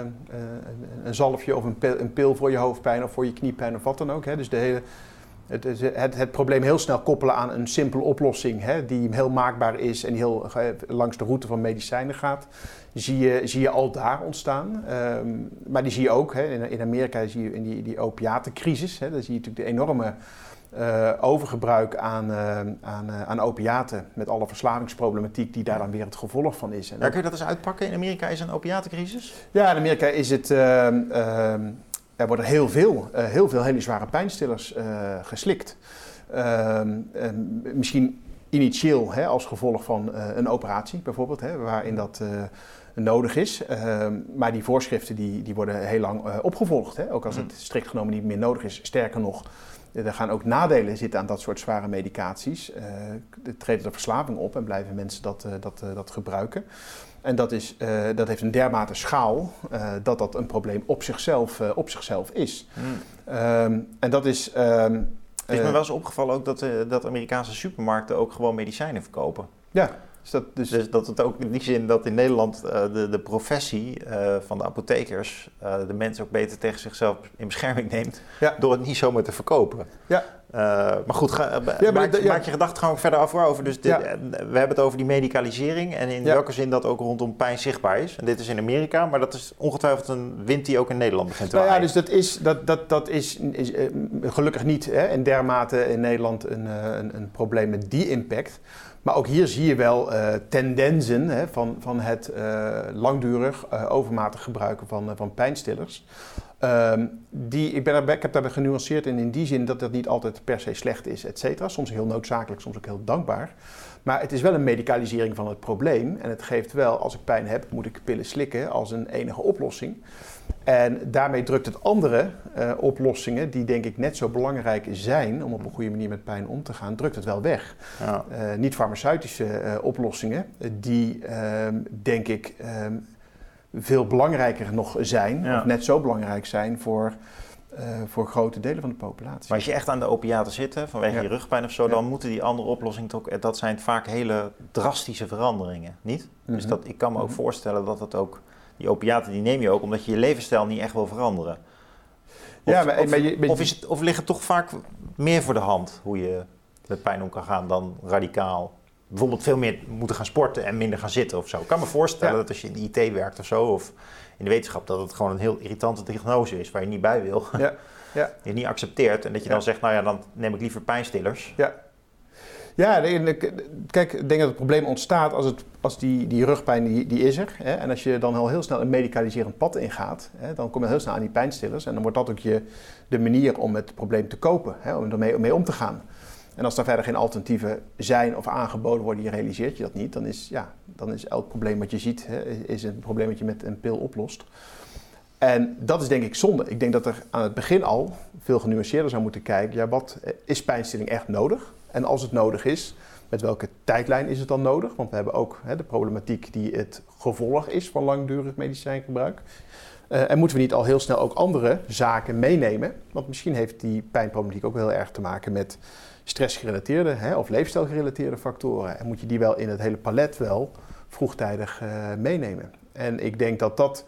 een zalfje of een pil, een pil voor je hoofdpijn of voor je kniepijn of wat dan ook. Hè. Dus de hele, het, het, het probleem heel snel koppelen aan een simpele oplossing hè, die heel maakbaar is en die heel uh, langs de route van medicijnen gaat. Zie je, zie je al daar ontstaan. Um, maar die zie je ook, hè, in, in Amerika zie je in die, die opiatencrisis. Hè, daar zie je natuurlijk de enorme uh, overgebruik aan, uh, aan, uh, aan opiaten met alle verslavingsproblematiek die daar dan weer het gevolg van is. En ja, kun je dat eens uitpakken? In Amerika is een opiatencrisis? Ja, in Amerika is het, uh, uh, er worden heel veel, uh, heel veel hele zware pijnstillers uh, geslikt. Uh, uh, misschien initieel hè, als gevolg van uh, een operatie bijvoorbeeld, hè, waarin dat uh, nodig is. Uh, maar die voorschriften die, die worden heel lang uh, opgevolgd. Hè, ook als het strikt genomen niet meer nodig is. Sterker nog, er gaan ook nadelen zitten aan dat soort zware medicaties. Uh, er treden er verslaving op en blijven mensen dat, uh, dat, uh, dat gebruiken. En dat, is, uh, dat heeft een dermate schaal uh, dat dat een probleem op zichzelf, uh, op zichzelf is. Mm. Um, en dat is... Um, Het is me wel eens opgevallen ook dat, uh, dat Amerikaanse supermarkten ook gewoon medicijnen verkopen. Ja. Dus dat, dus... dus dat het ook in die zin dat in Nederland uh, de, de professie uh, van de apothekers uh, de mensen ook beter tegen zichzelf in bescherming neemt ja. door het niet zomaar te verkopen. Ja. Uh, maar goed, ga, ja, maak, maar de, ja. maak je gedachten gewoon verder af over. Dus dit, ja. We hebben het over die medicalisering en in ja. welke zin dat ook rondom pijn zichtbaar is. En dit is in Amerika, maar dat is ongetwijfeld een wind die ook in Nederland begint te waaien. Nou ja, dus dat is, dat, dat, dat is, is uh, gelukkig niet hè, in dermate in Nederland een, uh, een, een probleem met die impact. Maar ook hier zie je wel uh, tendensen hè, van, van het uh, langdurig uh, overmatig gebruiken van, uh, van pijnstillers. Um, die, ik, ben er, ik heb daarbij genuanceerd in, in die zin dat dat niet altijd per se slecht is, et cetera. Soms heel noodzakelijk, soms ook heel dankbaar. Maar het is wel een medicalisering van het probleem. En het geeft wel, als ik pijn heb, moet ik pillen slikken als een enige oplossing. En daarmee drukt het andere uh, oplossingen, die denk ik net zo belangrijk zijn om op een goede manier met pijn om te gaan, drukt het wel weg. Ja. Uh, niet-farmaceutische uh, oplossingen, die uh, denk ik uh, veel belangrijker nog zijn, ja. of net zo belangrijk zijn voor, uh, voor grote delen van de populatie. Maar als je echt aan de opiaten zit, hè, vanwege ja. je rugpijn of zo, ja. dan moeten die andere oplossingen toch, dat zijn vaak hele drastische veranderingen, niet? Mm-hmm. Dus dat, ik kan me ook mm-hmm. voorstellen dat het ook, die opiaten die neem je ook omdat je je levensstijl niet echt wil veranderen. Of, ja, maar, of, maar je, maar, of, is het, of ligt het toch vaak meer voor de hand hoe je met pijn om kan gaan dan radicaal? Bijvoorbeeld veel meer moeten gaan sporten en minder gaan zitten of zo. Ik kan me voorstellen ja. dat als je in de I T werkt of zo, of in de wetenschap, dat het gewoon een heel irritante diagnose is waar je niet bij wil. Ja. Ja. Je niet accepteert en dat je ja. dan zegt, nou ja, dan neem ik liever pijnstillers. Ja. Ja, kijk, ik denk dat het probleem ontstaat als, het, als die, die rugpijn, die, die is er. Hè, en als je dan al heel snel een medicaliserend pad ingaat, hè, dan kom je heel snel aan die pijnstillers. En dan wordt dat ook je, de manier om het probleem te kopen, hè, om ermee mee om te gaan. En als daar verder geen alternatieven zijn of aangeboden worden, je realiseert je dat niet, dan is, ja, dan is elk probleem wat je ziet, hè, is een probleem wat je met een pil oplost. En dat is denk ik zonde. Ik denk dat er aan het begin al veel genuanceerder zou moeten kijken, ja, wat is pijnstilling echt nodig? En als het nodig is, met welke tijdlijn is het dan nodig? Want we hebben ook hè, de problematiek die het gevolg is van langdurig medicijngebruik. Uh, en moeten we niet al heel snel ook andere zaken meenemen? Want misschien heeft die pijnproblematiek ook heel erg te maken met stressgerelateerde hè, of leefstijlgerelateerde factoren. En moet je die wel in het hele palet wel vroegtijdig uh, meenemen. En ik denk dat, dat,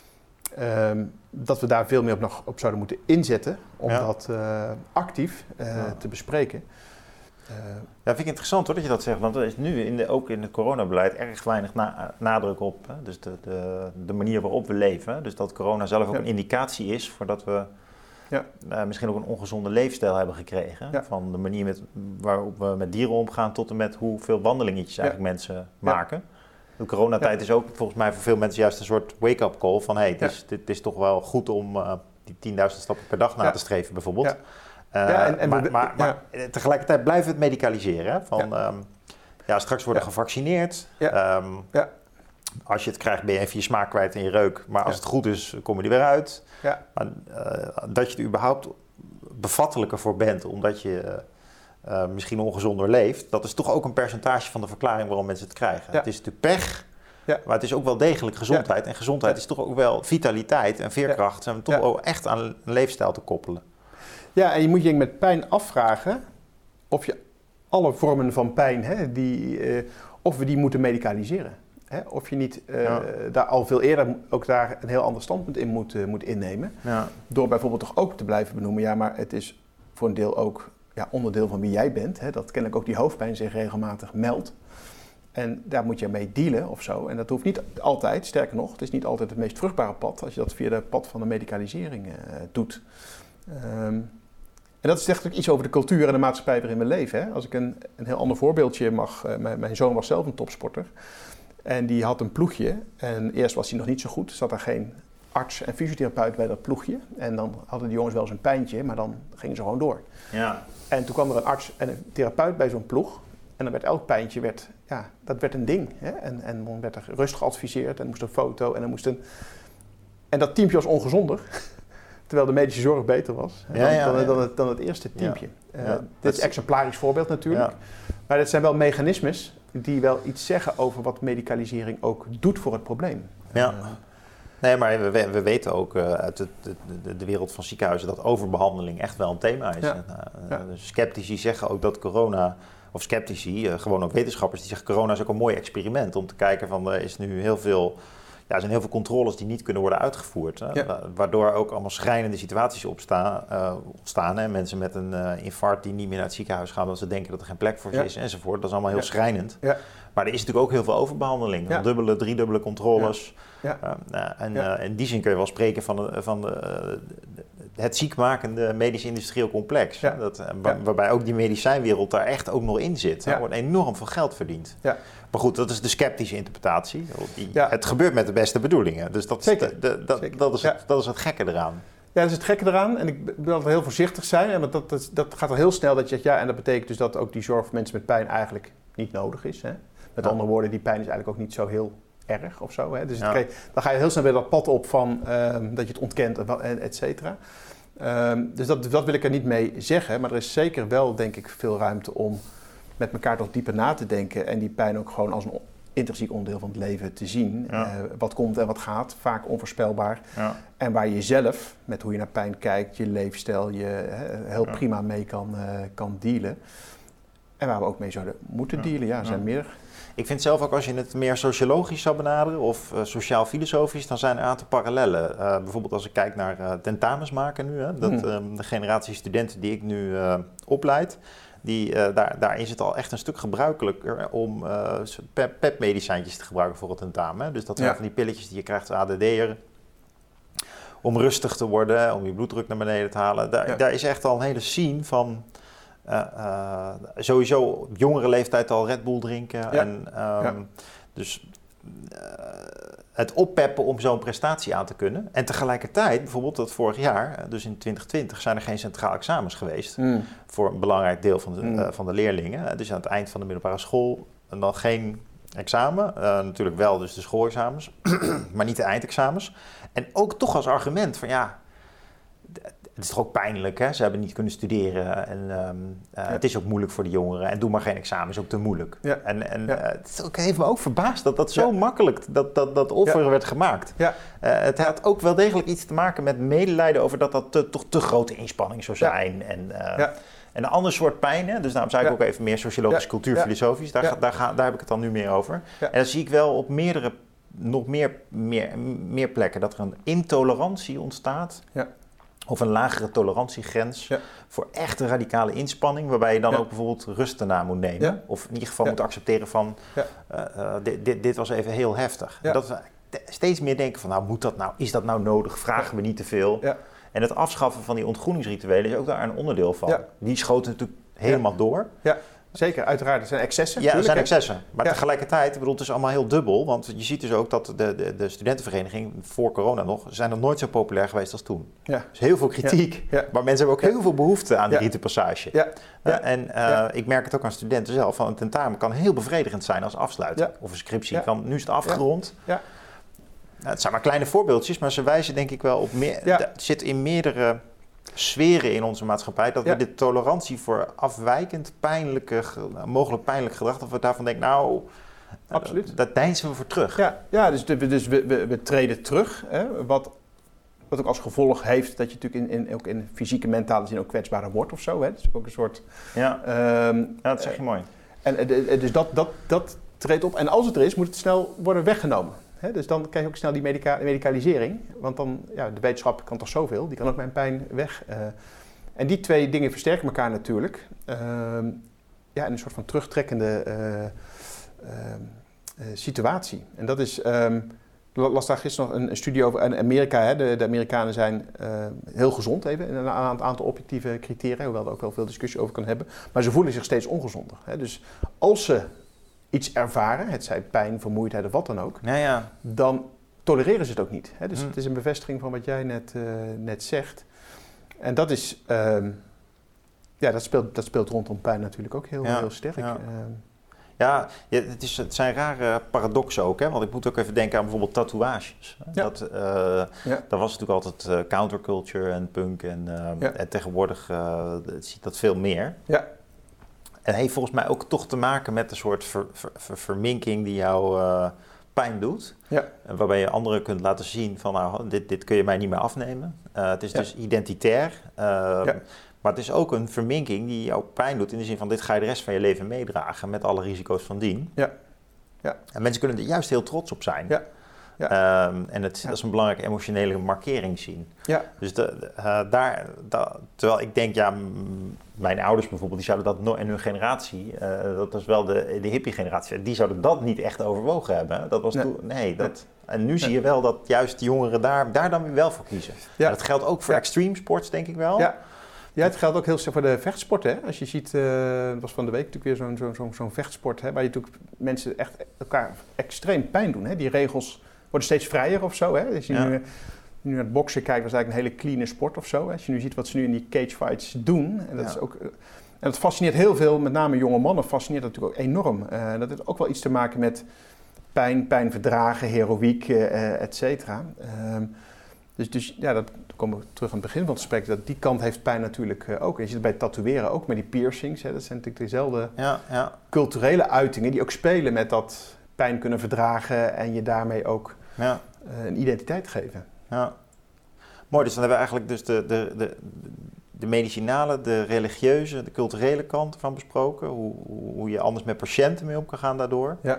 uh, dat we daar veel meer op, nog op zouden moeten inzetten om ja. dat uh, actief uh, ja. te bespreken. Uh, ja, vind ik interessant hoor dat je dat zegt, want er is nu in de, ook in het coronabeleid erg weinig na, nadruk op. Hè? Dus de, de, de manier waarop we leven. Dus dat corona zelf ook ja. een indicatie is voordat we ja. uh, misschien ook een ongezonde leefstijl hebben gekregen. Ja. Van de manier met, waarop we met dieren omgaan tot en met hoeveel wandelingetjes eigenlijk ja. mensen maken. Ja. De coronatijd ja. is ook volgens mij voor veel mensen juist een soort wake-up call van hé, hey, het, ja. het is toch wel goed om uh, die tienduizend stappen per dag na ja. te streven bijvoorbeeld. Ja. Uh, ja, en, en maar, we, maar, ja. maar tegelijkertijd blijven we het medicaliseren. Hè? Van, ja. Um, ja, straks worden ja. gevaccineerd. Ja. Um, ja. Als je het krijgt ben je even je smaak kwijt en je reuk. Maar als ja. het goed is, kom je er weer uit. Ja. Maar, uh, dat je er überhaupt bevattelijker voor bent, omdat je uh, uh, misschien ongezonder leeft. Dat is toch ook een percentage van de verklaring waarom mensen het krijgen. Ja. Het is natuurlijk pech Ja. Maar het is ook wel degelijk gezondheid. Ja. En gezondheid ja. is toch ook wel vitaliteit en veerkracht. Zijn we toch ja. ook echt aan een leefstijl te koppelen. Ja, en je moet je met pijn afvragen of je alle vormen van pijn, hè, die, uh, of we die moeten medicaliseren. Hè? Of je niet uh, ja. daar al veel eerder ook daar een heel ander standpunt in moet, uh, moet innemen. Ja. Door bijvoorbeeld toch ook te blijven benoemen, ja, maar het is voor een deel ook ja, onderdeel van wie jij bent. Hè? Dat kennelijk ook die hoofdpijn zich regelmatig meldt. En daar moet je mee dealen of zo. En dat hoeft niet altijd, sterker nog, het is niet altijd het meest vruchtbare pad als je dat via het pad van de medicalisering uh, doet. Um, en dat is echt ook iets over de cultuur en de maatschappij waarin we leven. Hè? Als ik een, een heel ander voorbeeldje mag, uh, mijn, mijn zoon was zelf een topsporter. En die had een ploegje. En eerst was hij nog niet zo goed, zat er geen arts en fysiotherapeut bij dat ploegje. En dan hadden die jongens wel eens een pijntje, maar dan gingen ze gewoon door. Ja. En toen kwam er een arts en een therapeut bij zo'n ploeg. En dan werd elk pijntje, werd, ja, dat werd een ding. Hè? En, en dan werd er rust geadviseerd en moest een foto en dan moest een... En dat teampje was ongezonder, terwijl de medische zorg beter was ja, dan, ja, dan, ja. Dan, het, dan het eerste teampje. Ja. Uh, ja, dit is een exemplarisch voorbeeld natuurlijk. Ja. Maar dit zijn wel mechanismes die wel iets zeggen over wat medicalisering ook doet voor het probleem. Ja. Uh, Nee, maar we, we weten ook uh, uit de, de, de wereld van ziekenhuizen dat overbehandeling echt wel een thema is. Ja. En, uh, ja. Dus sceptici zeggen ook dat corona, of sceptici, uh, gewoon ook wetenschappers, die zeggen corona is ook een mooi experiment om te kijken van er is nu heel veel, ja, er zijn heel veel controles die niet kunnen worden uitgevoerd. Hè, ja. Waardoor ook allemaal schrijnende situaties opstaan, uh, ontstaan. Hè, mensen met een uh, infarct die niet meer naar het ziekenhuis gaan omdat ze denken dat er geen plek voor ze ja. is enzovoort. Dat is allemaal heel ja. schrijnend. Ja. Maar er is natuurlijk ook heel veel overbehandeling. Ja. Dubbele, driedubbele controles. Ja. Ja. Uh, en ja. uh, in die zin kun je wel spreken van, de, van de, uh, het ziekmakende medisch-industrieel complex. Ja. Dat, uh, waar, ja. Waarbij ook die medicijnwijreld daar echt ook nog in zit. Ja. Er wordt enorm veel geld verdiend. Ja. Maar goed, dat is de sceptische interpretatie. Die, ja. Het gebeurt met de beste bedoelingen. Dus dat, Zeker. De, de, dat, Zeker. Dat, is het, ja. dat is het gekke eraan. Ja, dat is het gekke eraan. En ik wil altijd heel voorzichtig zijn. Want dat, dat, dat gaat al heel snel dat je zegt, ja, en dat betekent dus dat ook die zorg voor mensen met pijn eigenlijk niet nodig is. Hè? Met ja. andere woorden, die pijn is eigenlijk ook niet zo heel erg of zo. Hè? Dus ja. het, dan ga je heel snel weer dat pad op van um, dat je het ontkent, et cetera. Um, dus dat, dat wil ik er niet mee zeggen. Maar er is zeker wel, denk ik, veel ruimte om met elkaar toch dieper na te denken. En die pijn ook gewoon als een intrinsiek onderdeel van het leven te zien. Ja. Uh, wat komt en wat gaat, vaak onvoorspelbaar. Ja. En waar je zelf, met hoe je naar pijn kijkt, je leefstijl, je uh, heel ja. prima mee kan, uh, kan dealen. En waar we ook mee zouden moeten ja. dealen, ja, zijn ja. meer. Ik vind zelf ook als je het meer sociologisch zou benaderen of uh, sociaal-filosofisch, dan zijn er een aantal parallellen. Uh, bijvoorbeeld als ik kijk naar uh, tentamens maken nu, hè, dat hmm. um, de generatie studenten die ik nu uh, opleid, die, uh, daar, daar is het al echt een stuk gebruikelijker om uh, P E P-medicijntjes te gebruiken voor het tentamen. Hè. Dus dat zijn ja. van die pilletjes die je krijgt als A D D'er, om rustig te worden, om je bloeddruk naar beneden te halen. Daar, ja. daar is echt al een hele scene van... Uh, uh, sowieso op jongere leeftijd al Red Bull drinken. Ja. En, um, ja. Dus uh, het oppeppen om zo'n prestatie aan te kunnen. En tegelijkertijd, bijvoorbeeld dat vorig jaar, dus in twintig twintig, zijn er geen centraal examens geweest. Mm. Voor een belangrijk deel van de, mm. uh, van de leerlingen. Dus aan het eind van de middelbare school en dan geen examen. Uh, natuurlijk wel dus de schoolexamens, maar niet de eindexamens. En ook toch als argument van ja... Het is toch ook pijnlijk, hè? Ze hebben niet kunnen studeren en um, uh, ja. het is ook moeilijk voor de jongeren. En doe maar geen examen, is ook te moeilijk. Ja. En, en ja. uh, het is ook, heeft me ook verbaasd dat dat zo ja. makkelijk, dat, dat, dat offer ja. werd gemaakt. Ja. Uh, het had ook wel degelijk iets te maken met medelijden over dat dat te, toch te grote inspanning zou zijn. Ja. En, uh, ja. en een ander soort pijn, hè? Dus daarom zei ik ja. ook even meer sociologisch, ja. cultuurfilosofisch. Daar, ja. daar, ga, daar heb ik het dan nu meer over. Ja. En dat zie ik wel op meerdere, nog meer, meer, meer plekken, dat er een intolerantie ontstaat. Ja. Of een lagere tolerantiegrens ja. voor echte radicale inspanning, waarbij je dan ja. ook bijvoorbeeld rust erna moet nemen. Ja. Of in ieder geval ja. moet accepteren van, ja. uh, uh, dit, dit, dit was even heel heftig. Ja. Dat we steeds meer denken van, nou moet dat nou, is dat nou nodig? Vragen ja. we niet te veel? Ja. En het afschaffen van die ontgroeningsrituelen is ook daar een onderdeel van. Ja. Die schoten natuurlijk helemaal ja. door. Ja. Zeker, uiteraard. Er zijn excessen. Ja, er zijn excessen. Maar ja. tegelijkertijd, ik bedoel, het is allemaal heel dubbel. Want je ziet dus ook dat de, de, de studentenvereniging, voor corona nog, zijn nog nooit zo populair geweest als toen. Ja. Dus heel veel kritiek. Ja. Ja. Maar mensen hebben ook heel veel behoefte aan de ja. ritenpassage. Ja. Ja. Uh, en uh, ja. ik merk het ook aan studenten zelf. Van een tentamen kan heel bevredigend zijn als afsluiting. Ja. Of een scriptie. Ja. Kan, nu is het afgerond. Ja. Ja. Nou, het zijn maar kleine voorbeeldjes, maar ze wijzen denk ik wel op meer. Ja. Het zit in meerdere sferen in onze maatschappij, dat ja. we de tolerantie voor afwijkend, pijnlijke, mogelijk pijnlijk gedrag, dat we daarvan denken, nou, absoluut. Uh, daar deinzen we voor terug. Ja, ja dus, de, dus we, we, we treden terug. Hè, wat, wat ook als gevolg heeft dat je natuurlijk in, in, ook in fysieke, mentale zin ook kwetsbaarder wordt of zo. Hè. Dus ook een soort... Ja, um, ja dat zeg je mooi. En dus dat, dat, dat treedt op. En als het er is, moet het snel worden weggenomen. He, dus dan krijg je ook snel die medica- medicalisering. Want dan, ja, de wetenschap kan toch zoveel. Die kan ook mijn pijn weg. Uh, en die twee dingen versterken elkaar natuurlijk. Uh, ja, in een soort van terugtrekkende uh, uh, uh, situatie. En dat is... Um, las daar gisteren nog een, een studie over in Amerika. Hè. De, de Amerikanen zijn uh, heel gezond even. In een aantal objectieve criteria. Hoewel er ook wel veel discussie over kan hebben. Maar ze voelen zich steeds ongezonder. Hè. Dus als ze iets ervaren, het zij pijn, vermoeidheid of wat dan ook, ja, ja. dan tolereren ze het ook niet. Hè? Dus hm. het is een bevestiging van wat jij net, uh, net zegt. En dat is, um, ja, dat speelt, dat speelt rondom pijn natuurlijk ook heel, ja, heel sterk. Ja, um, ja het, is, het zijn rare paradoxen ook, hè? Want ik moet ook even denken aan bijvoorbeeld tatoeages. Hè? Ja. Dat, uh, ja. dat was natuurlijk altijd uh, counterculture en punk en, uh, ja. en tegenwoordig uh, ziet dat veel meer. Ja. En heeft volgens mij ook toch te maken met een soort ver, ver, ver, verminking die jou uh, pijn doet. Ja. Waarbij je anderen kunt laten zien van nou, dit, dit kun je mij niet meer afnemen. Uh, het is ja. dus identitair. Uh, ja. Maar het is ook een verminking die jou pijn doet in de zin van dit ga je de rest van je leven meedragen met alle risico's van dien. Ja. Ja. En mensen kunnen er juist heel trots op zijn. Ja. Ja. Um, en het, ja. dat is een belangrijke emotionele markering zien. Ja. Dus de, de, uh, daar, da, terwijl ik denk, ja, m, mijn ouders bijvoorbeeld, die zouden dat no- en hun generatie, uh, dat was wel de, de hippie-generatie, die zouden dat niet echt overwogen hebben. Dat was nee. toen, nee, dat. Nee. En nu nee. zie je wel dat juist de jongeren daar, daar dan weer wel voor kiezen. Ja. Dat geldt ook voor ja. extreme sports, denk ik wel. Ja. Ja, het geldt ook heel sterk voor de vechtsport. Hè? Als je ziet, uh, het was van de week natuurlijk weer zo'n, zo'n, zo'n, zo'n vechtsport, hè, waar je natuurlijk mensen echt elkaar extreem pijn doen. Hè? Die regels worden steeds vrijer of zo. Hè? Als je ja. nu, nu naar het boksen kijkt, was eigenlijk een hele clean sport of zo. Hè? Als je nu ziet wat ze nu in die cagefights doen. En dat, ja. is ook, en dat fascineert heel veel, met name jonge mannen, fascineert dat natuurlijk ook enorm. Uh, dat heeft ook wel iets te maken met pijn, pijn verdragen, heroïek, uh, et cetera. Uh, dus, dus ja, dat komen we terug aan het begin van het gesprek. Dat die kant heeft pijn natuurlijk uh, ook. En je ziet het bij tatoeëren ook, met die piercings. Hè? Dat zijn natuurlijk dezelfde ja, ja. culturele uitingen die ook spelen met dat pijn kunnen verdragen en je daarmee ook ja. uh, een identiteit geven. Ja. Mooi, dus dan hebben we eigenlijk dus de, de, de, de medicinale, de religieuze, de culturele kant van besproken. Hoe, hoe je anders met patiënten mee om kan gaan daardoor. Ja.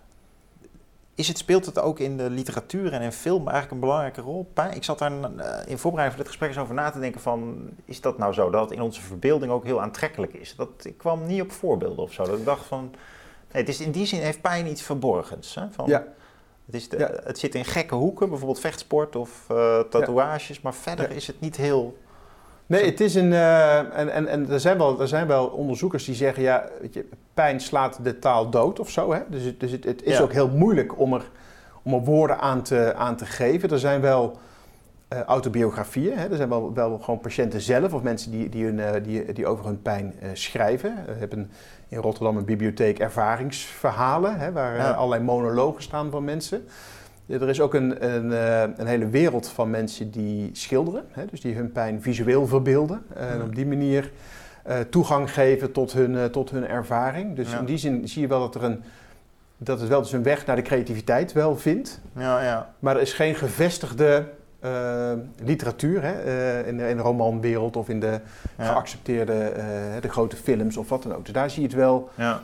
Is het, speelt het ook in de literatuur en in film eigenlijk een belangrijke rol? Ik zat daar in voorbereiding voor dit gesprek eens over na te denken van, is dat nou zo? Dat het in onze verbeelding ook heel aantrekkelijk is. Dat, ik kwam niet op voorbeelden of zo. Dat ik dacht van, nee, het is, in die zin heeft pijn iets verborgens. Hè? Van, ja. het, is de, ja. het zit in gekke hoeken, bijvoorbeeld vechtsport of uh, tatoeages. Ja. Maar verder ja. is het niet heel... Nee, zo... het is een... Uh, en en, en er, zijn wel, er zijn wel onderzoekers die zeggen, ja, weet je, pijn slaat de taal dood of zo. Hè? Dus, het, dus het, het is ja. ook heel moeilijk om er, om er woorden aan te, aan te geven. Er zijn wel uh, autobiografieën. Hè? Er zijn wel, wel gewoon patiënten zelf of mensen die, die, hun, uh, die, die over hun pijn uh, schrijven. We hebben in Rotterdam een bibliotheek ervaringsverhalen, hè, waar ja. uh, allerlei monologen staan van mensen. Er is ook een, een, een hele wereld van mensen die schilderen, hè, dus die hun pijn visueel verbeelden. Uh, en op die manier uh, toegang geven tot hun, uh, tot hun ervaring. Dus ja. in die zin zie je wel dat, er een, dat het wel dus een weg naar de creativiteit wel vindt. Ja, ja. Maar er is geen gevestigde uh, literatuur hè, uh, in, de, in de romanwereld of in de ja. geaccepteerde uh, de grote films of wat dan ook. Dus daar zie je het wel. Ja.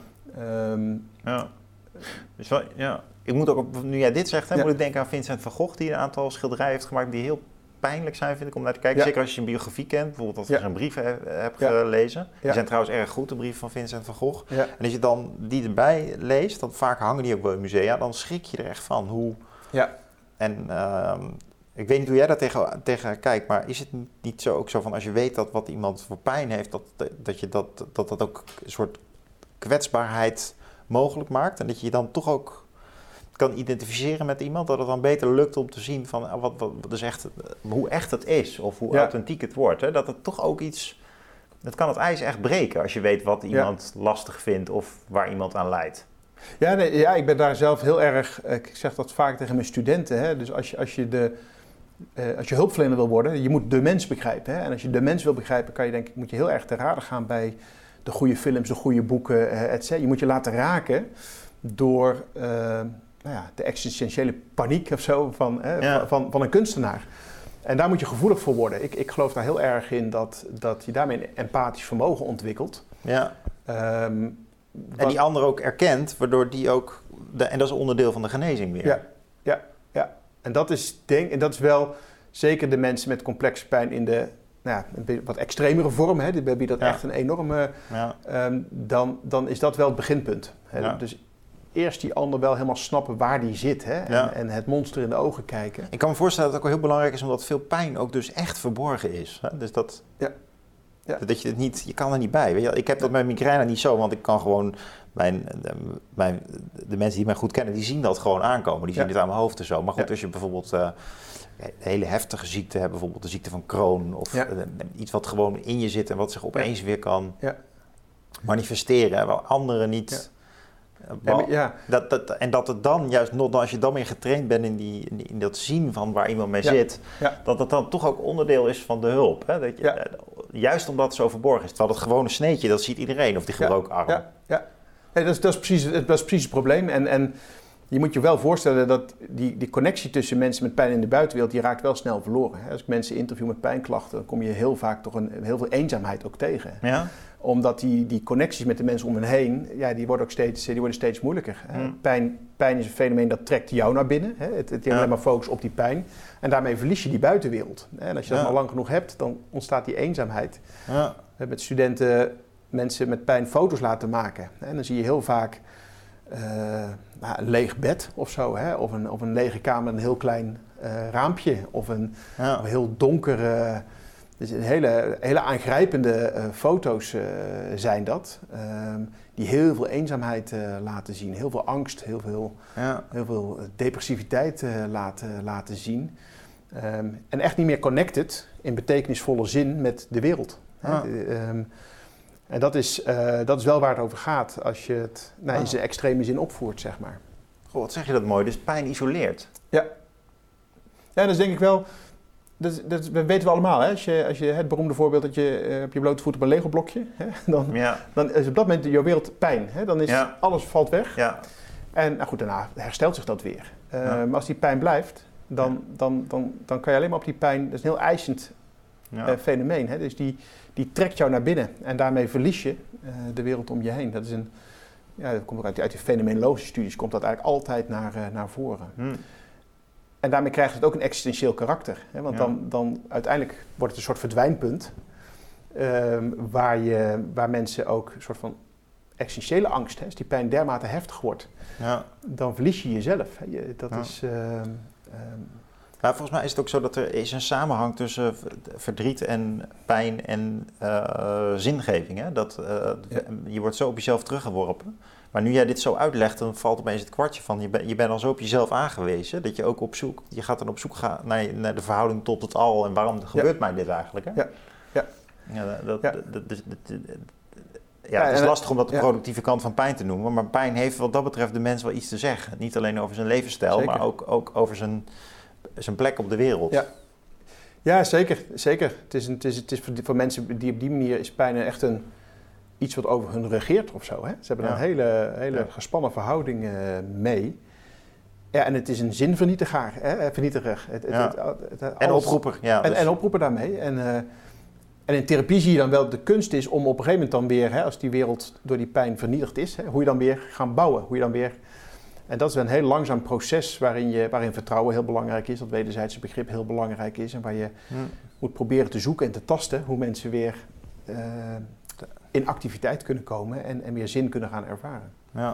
Um, ja. Dus wel, ja. Ik moet ook, nu jij dit zegt, hè, ja. moet ik denken aan Vincent van Gogh, die een aantal schilderijen heeft gemaakt die heel pijnlijk zijn, vind ik, om naar te kijken. Ja. Zeker als je zijn biografie kent, bijvoorbeeld als je ja. zijn brieven he, hebt ja. gelezen. Die ja. zijn trouwens erg goed, de brieven van Vincent van Gogh. Ja. En als je dan die erbij leest, dan vaak hangen die ook wel in musea, dan schrik je er echt van. Hoe... Ja. En uh, ik weet niet hoe jij daar tegen, tegen kijkt, maar is het niet zo ook zo van als je weet dat wat iemand voor pijn heeft, dat dat, je dat, dat, dat ook een soort kwetsbaarheid mogelijk maakt en dat je je dan toch ook kan identificeren met iemand, dat het dan beter lukt om te zien van wat, wat, wat is echt, hoe echt het is of hoe ja. authentiek het wordt. Hè? Dat het toch ook iets, dat kan het ijs echt breken als je weet wat iemand ja. lastig vindt of waar iemand aan lijdt. Ja, nee, ja, ik ben daar zelf heel erg, ik zeg dat vaak tegen mijn studenten, hè? Dus als je, als je de Uh, als je hulpverlener wil worden, je moet de mens begrijpen. Hè? En als je de mens wil begrijpen, kan je denk ik, moet je heel erg te raden gaan bij de goede films, de goede boeken, uh, et cetera. Je moet je laten raken door uh, nou ja, de existentiële paniek of zo van, hè, ja. van, van, van een kunstenaar. En daar moet je gevoelig voor worden. Ik, ik geloof daar heel erg in dat, dat je daarmee een empathisch vermogen ontwikkelt. Ja. Um, wat... En die ander ook erkent, waardoor die ook... De, en dat is onderdeel van de genezing weer. Ja, ja, ja. En dat is, denk, en dat is wel zeker de mensen met complexe pijn in de... Nou ja, een wat extremere vorm, hè, die hebben dat ja. echt een enorme... Ja. Um, dan, dan is dat wel het beginpunt. Hè. Ja. Dus eerst die ander wel helemaal snappen waar die zit. Hè, en, ja. en het monster in de ogen kijken. Ik kan me voorstellen dat het ook wel heel belangrijk is, omdat veel pijn ook dus echt verborgen is. Hè? Dus dat... Ja. Ja. Dat je het niet... Je kan er niet bij. Weet je? Ik heb dat met migraine niet zo, want ik kan gewoon... Mijn, mijn, de mensen die mij goed kennen, die zien dat gewoon aankomen. Die zien ja. het aan mijn hoofd en zo. Maar goed, ja. als je bijvoorbeeld... Uh, een hele heftige ziekte hebt, bijvoorbeeld de ziekte van Crohn of ja. uh, iets wat gewoon in je zit en wat zich opeens ja. weer kan ja. manifesteren, waar anderen niet... Ja. Uh, bal, ja. dat, dat, en dat het dan juist, nog als je dan meer getraind bent in, die, in, die, in dat zien van waar iemand mee ja. zit, ja. dat het dan toch ook onderdeel is van de hulp. Hè? Dat je, ja. uh, juist omdat het zo verborgen is. Terwijl het gewone sneetje, dat ziet iedereen, of die gebrookarm. Ja. Ja. Ja. Nee, dat, is, dat, is precies, dat is precies het probleem. En, en je moet je wel voorstellen dat die, die connectie tussen mensen met pijn in de buitenwereld, die raakt wel snel verloren. Als ik mensen interview met pijnklachten, dan kom je heel vaak toch een, heel veel eenzaamheid ook tegen. Ja. Omdat die, die connecties met de mensen om hen heen, ja, die worden ook steeds, die worden steeds moeilijker. Mm. Pijn, pijn is een fenomeen dat trekt jou naar binnen. Hè. Het, het ja. alleen maar focus op die pijn. En daarmee verlies je die buitenwereld. En als je dat ja. al lang genoeg hebt, dan ontstaat die eenzaamheid. Ja. We hebben met studenten mensen met pijn foto's laten maken. En dan zie je heel vaak uh, nou, een leeg bed of zo. Hè? Of, een, of een lege kamer met een heel klein uh, raampje. Of een, ja. of een heel donkere... Dus een hele, hele aangrijpende uh, foto's uh, zijn dat. Uh, die heel veel eenzaamheid uh, laten zien. Heel veel angst, heel veel, ja. heel veel depressiviteit uh, laten, laten zien. Um, en echt niet meer connected in betekenisvolle zin met de wereld. Ja. Hè? Um, en dat is, uh, dat is wel waar het over gaat als je het nou, in zijn extreme zin opvoert, zeg maar. Goh, wat zeg je dat mooi. Dus pijn isoleert. Ja. Ja, dat is denk ik wel... Dat, dat weten we allemaal. Hè? Als, je, als je het beroemde voorbeeld dat je uh, op je blote voet op een Lego blokje... Hè? Dan, ja. dan is op dat moment je wereld pijn. Hè? Dan is ja. alles valt weg. Ja. En nou goed, daarna herstelt zich dat weer. Uh, ja. Maar als die pijn blijft, dan, ja. dan, dan, dan kan je alleen maar op die pijn... Dat is een heel eisend ja. uh, fenomeen. Hè? Dus die... Die trekt jou naar binnen en daarmee verlies je uh, de wereld om je heen. Dat is een, ja, dat komt ook uit, uit de fenomenologische studies, komt dat eigenlijk altijd naar, uh, naar voren. Hmm. En daarmee krijgt het ook een existentieel karakter. Hè? Want ja. dan, dan uiteindelijk wordt het een soort verdwijnpunt, um, waar, je, waar mensen ook een soort van existentiële angst, hè? Als die pijn dermate heftig wordt, ja. dan verlies je jezelf. Hè? Je, dat ja. is... Uh, um, Nou, volgens mij is het ook zo dat er is een samenhang tussen verdriet en pijn en uh, zingeving. Hè? Dat, uh, ja. Je wordt zo op jezelf teruggeworpen. Maar nu jij dit zo uitlegt, dan valt opeens het kwartje van... Je, ben, je bent al zo op jezelf aangewezen, dat je ook op zoek... Je gaat dan op zoek gaan naar, naar de verhouding tot het al en waarom gebeurt ja. mij dit eigenlijk. Hè? Ja. Ja. Ja, dat, ja. Dat, dat, dat, dat, dat, ja, het is lastig om dat de productieve kant van pijn te noemen. Maar pijn heeft wat dat betreft de mens wel iets te zeggen. Niet alleen over zijn levensstijl, Zeker. maar ook, ook over zijn... zijn plek op de wereld. Ja, ja zeker. zeker. Het is, een, het is, het is voor, voor mensen die op die manier is pijn echt een, iets wat over hun regeert of zo. Hè? Ze hebben ja. een hele, hele ja. gespannen verhouding uh, mee. Ja, en het is een zinvernietiger. Hè? Vernietiger. Het, ja. het, het, het, het, en oproeper. Ja, en, dus. en oproeper daarmee. En, uh, en in therapie zie je dan wel dat de kunst is om op een gegeven moment dan weer, hè, als die wereld door die pijn vernietigd is, hè, hoe je dan weer gaat bouwen. Hoe je dan weer... En dat is een heel langzaam proces waarin, je, waarin vertrouwen heel belangrijk is, dat wederzijdse begrip heel belangrijk is en waar je hmm. moet proberen te zoeken en te tasten hoe mensen weer uh, in activiteit kunnen komen en, en weer zin kunnen gaan ervaren. Ja.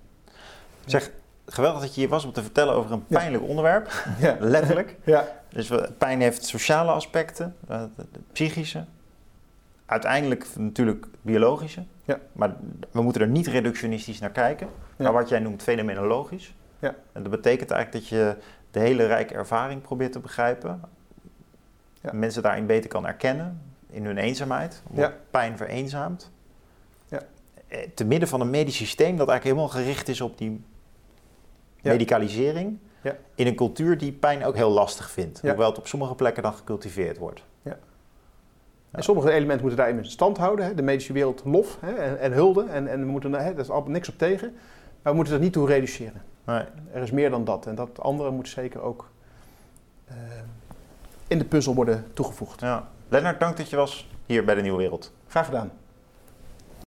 Zeg, geweldig dat je hier was om te vertellen over een pijnlijk ja. onderwerp, ja. letterlijk. Ja. Dus pijn heeft sociale aspecten, de, de psychische, uiteindelijk natuurlijk biologische, ja. maar we moeten er niet reductionistisch naar kijken. Ja. Maar wat jij noemt fenomenologisch. Ja. En dat betekent eigenlijk dat je de hele rijke ervaring probeert te begrijpen. Ja. Mensen daarin beter kan erkennen in hun eenzaamheid. Omdat ja. pijn vereenzaamt. Ja. Te midden van een medisch systeem dat eigenlijk helemaal gericht is op die ja. medicalisering. Ja. In een cultuur die pijn ook heel lastig vindt. Ja. Hoewel het op sommige plekken dan gecultiveerd wordt. Ja. En sommige elementen moeten daarin in stand houden. Hè. De medische wereld lof hè, en, en hulde. En, en we moeten, hè, daar is al niks op tegen. Maar we moeten er niet toe reduceren. Nee. Er is meer dan dat. En dat andere moet zeker ook uh, in de puzzel worden toegevoegd. Ja. Lennart, dank dat je was hier bij de Nieuwe Wereld. Graag gedaan.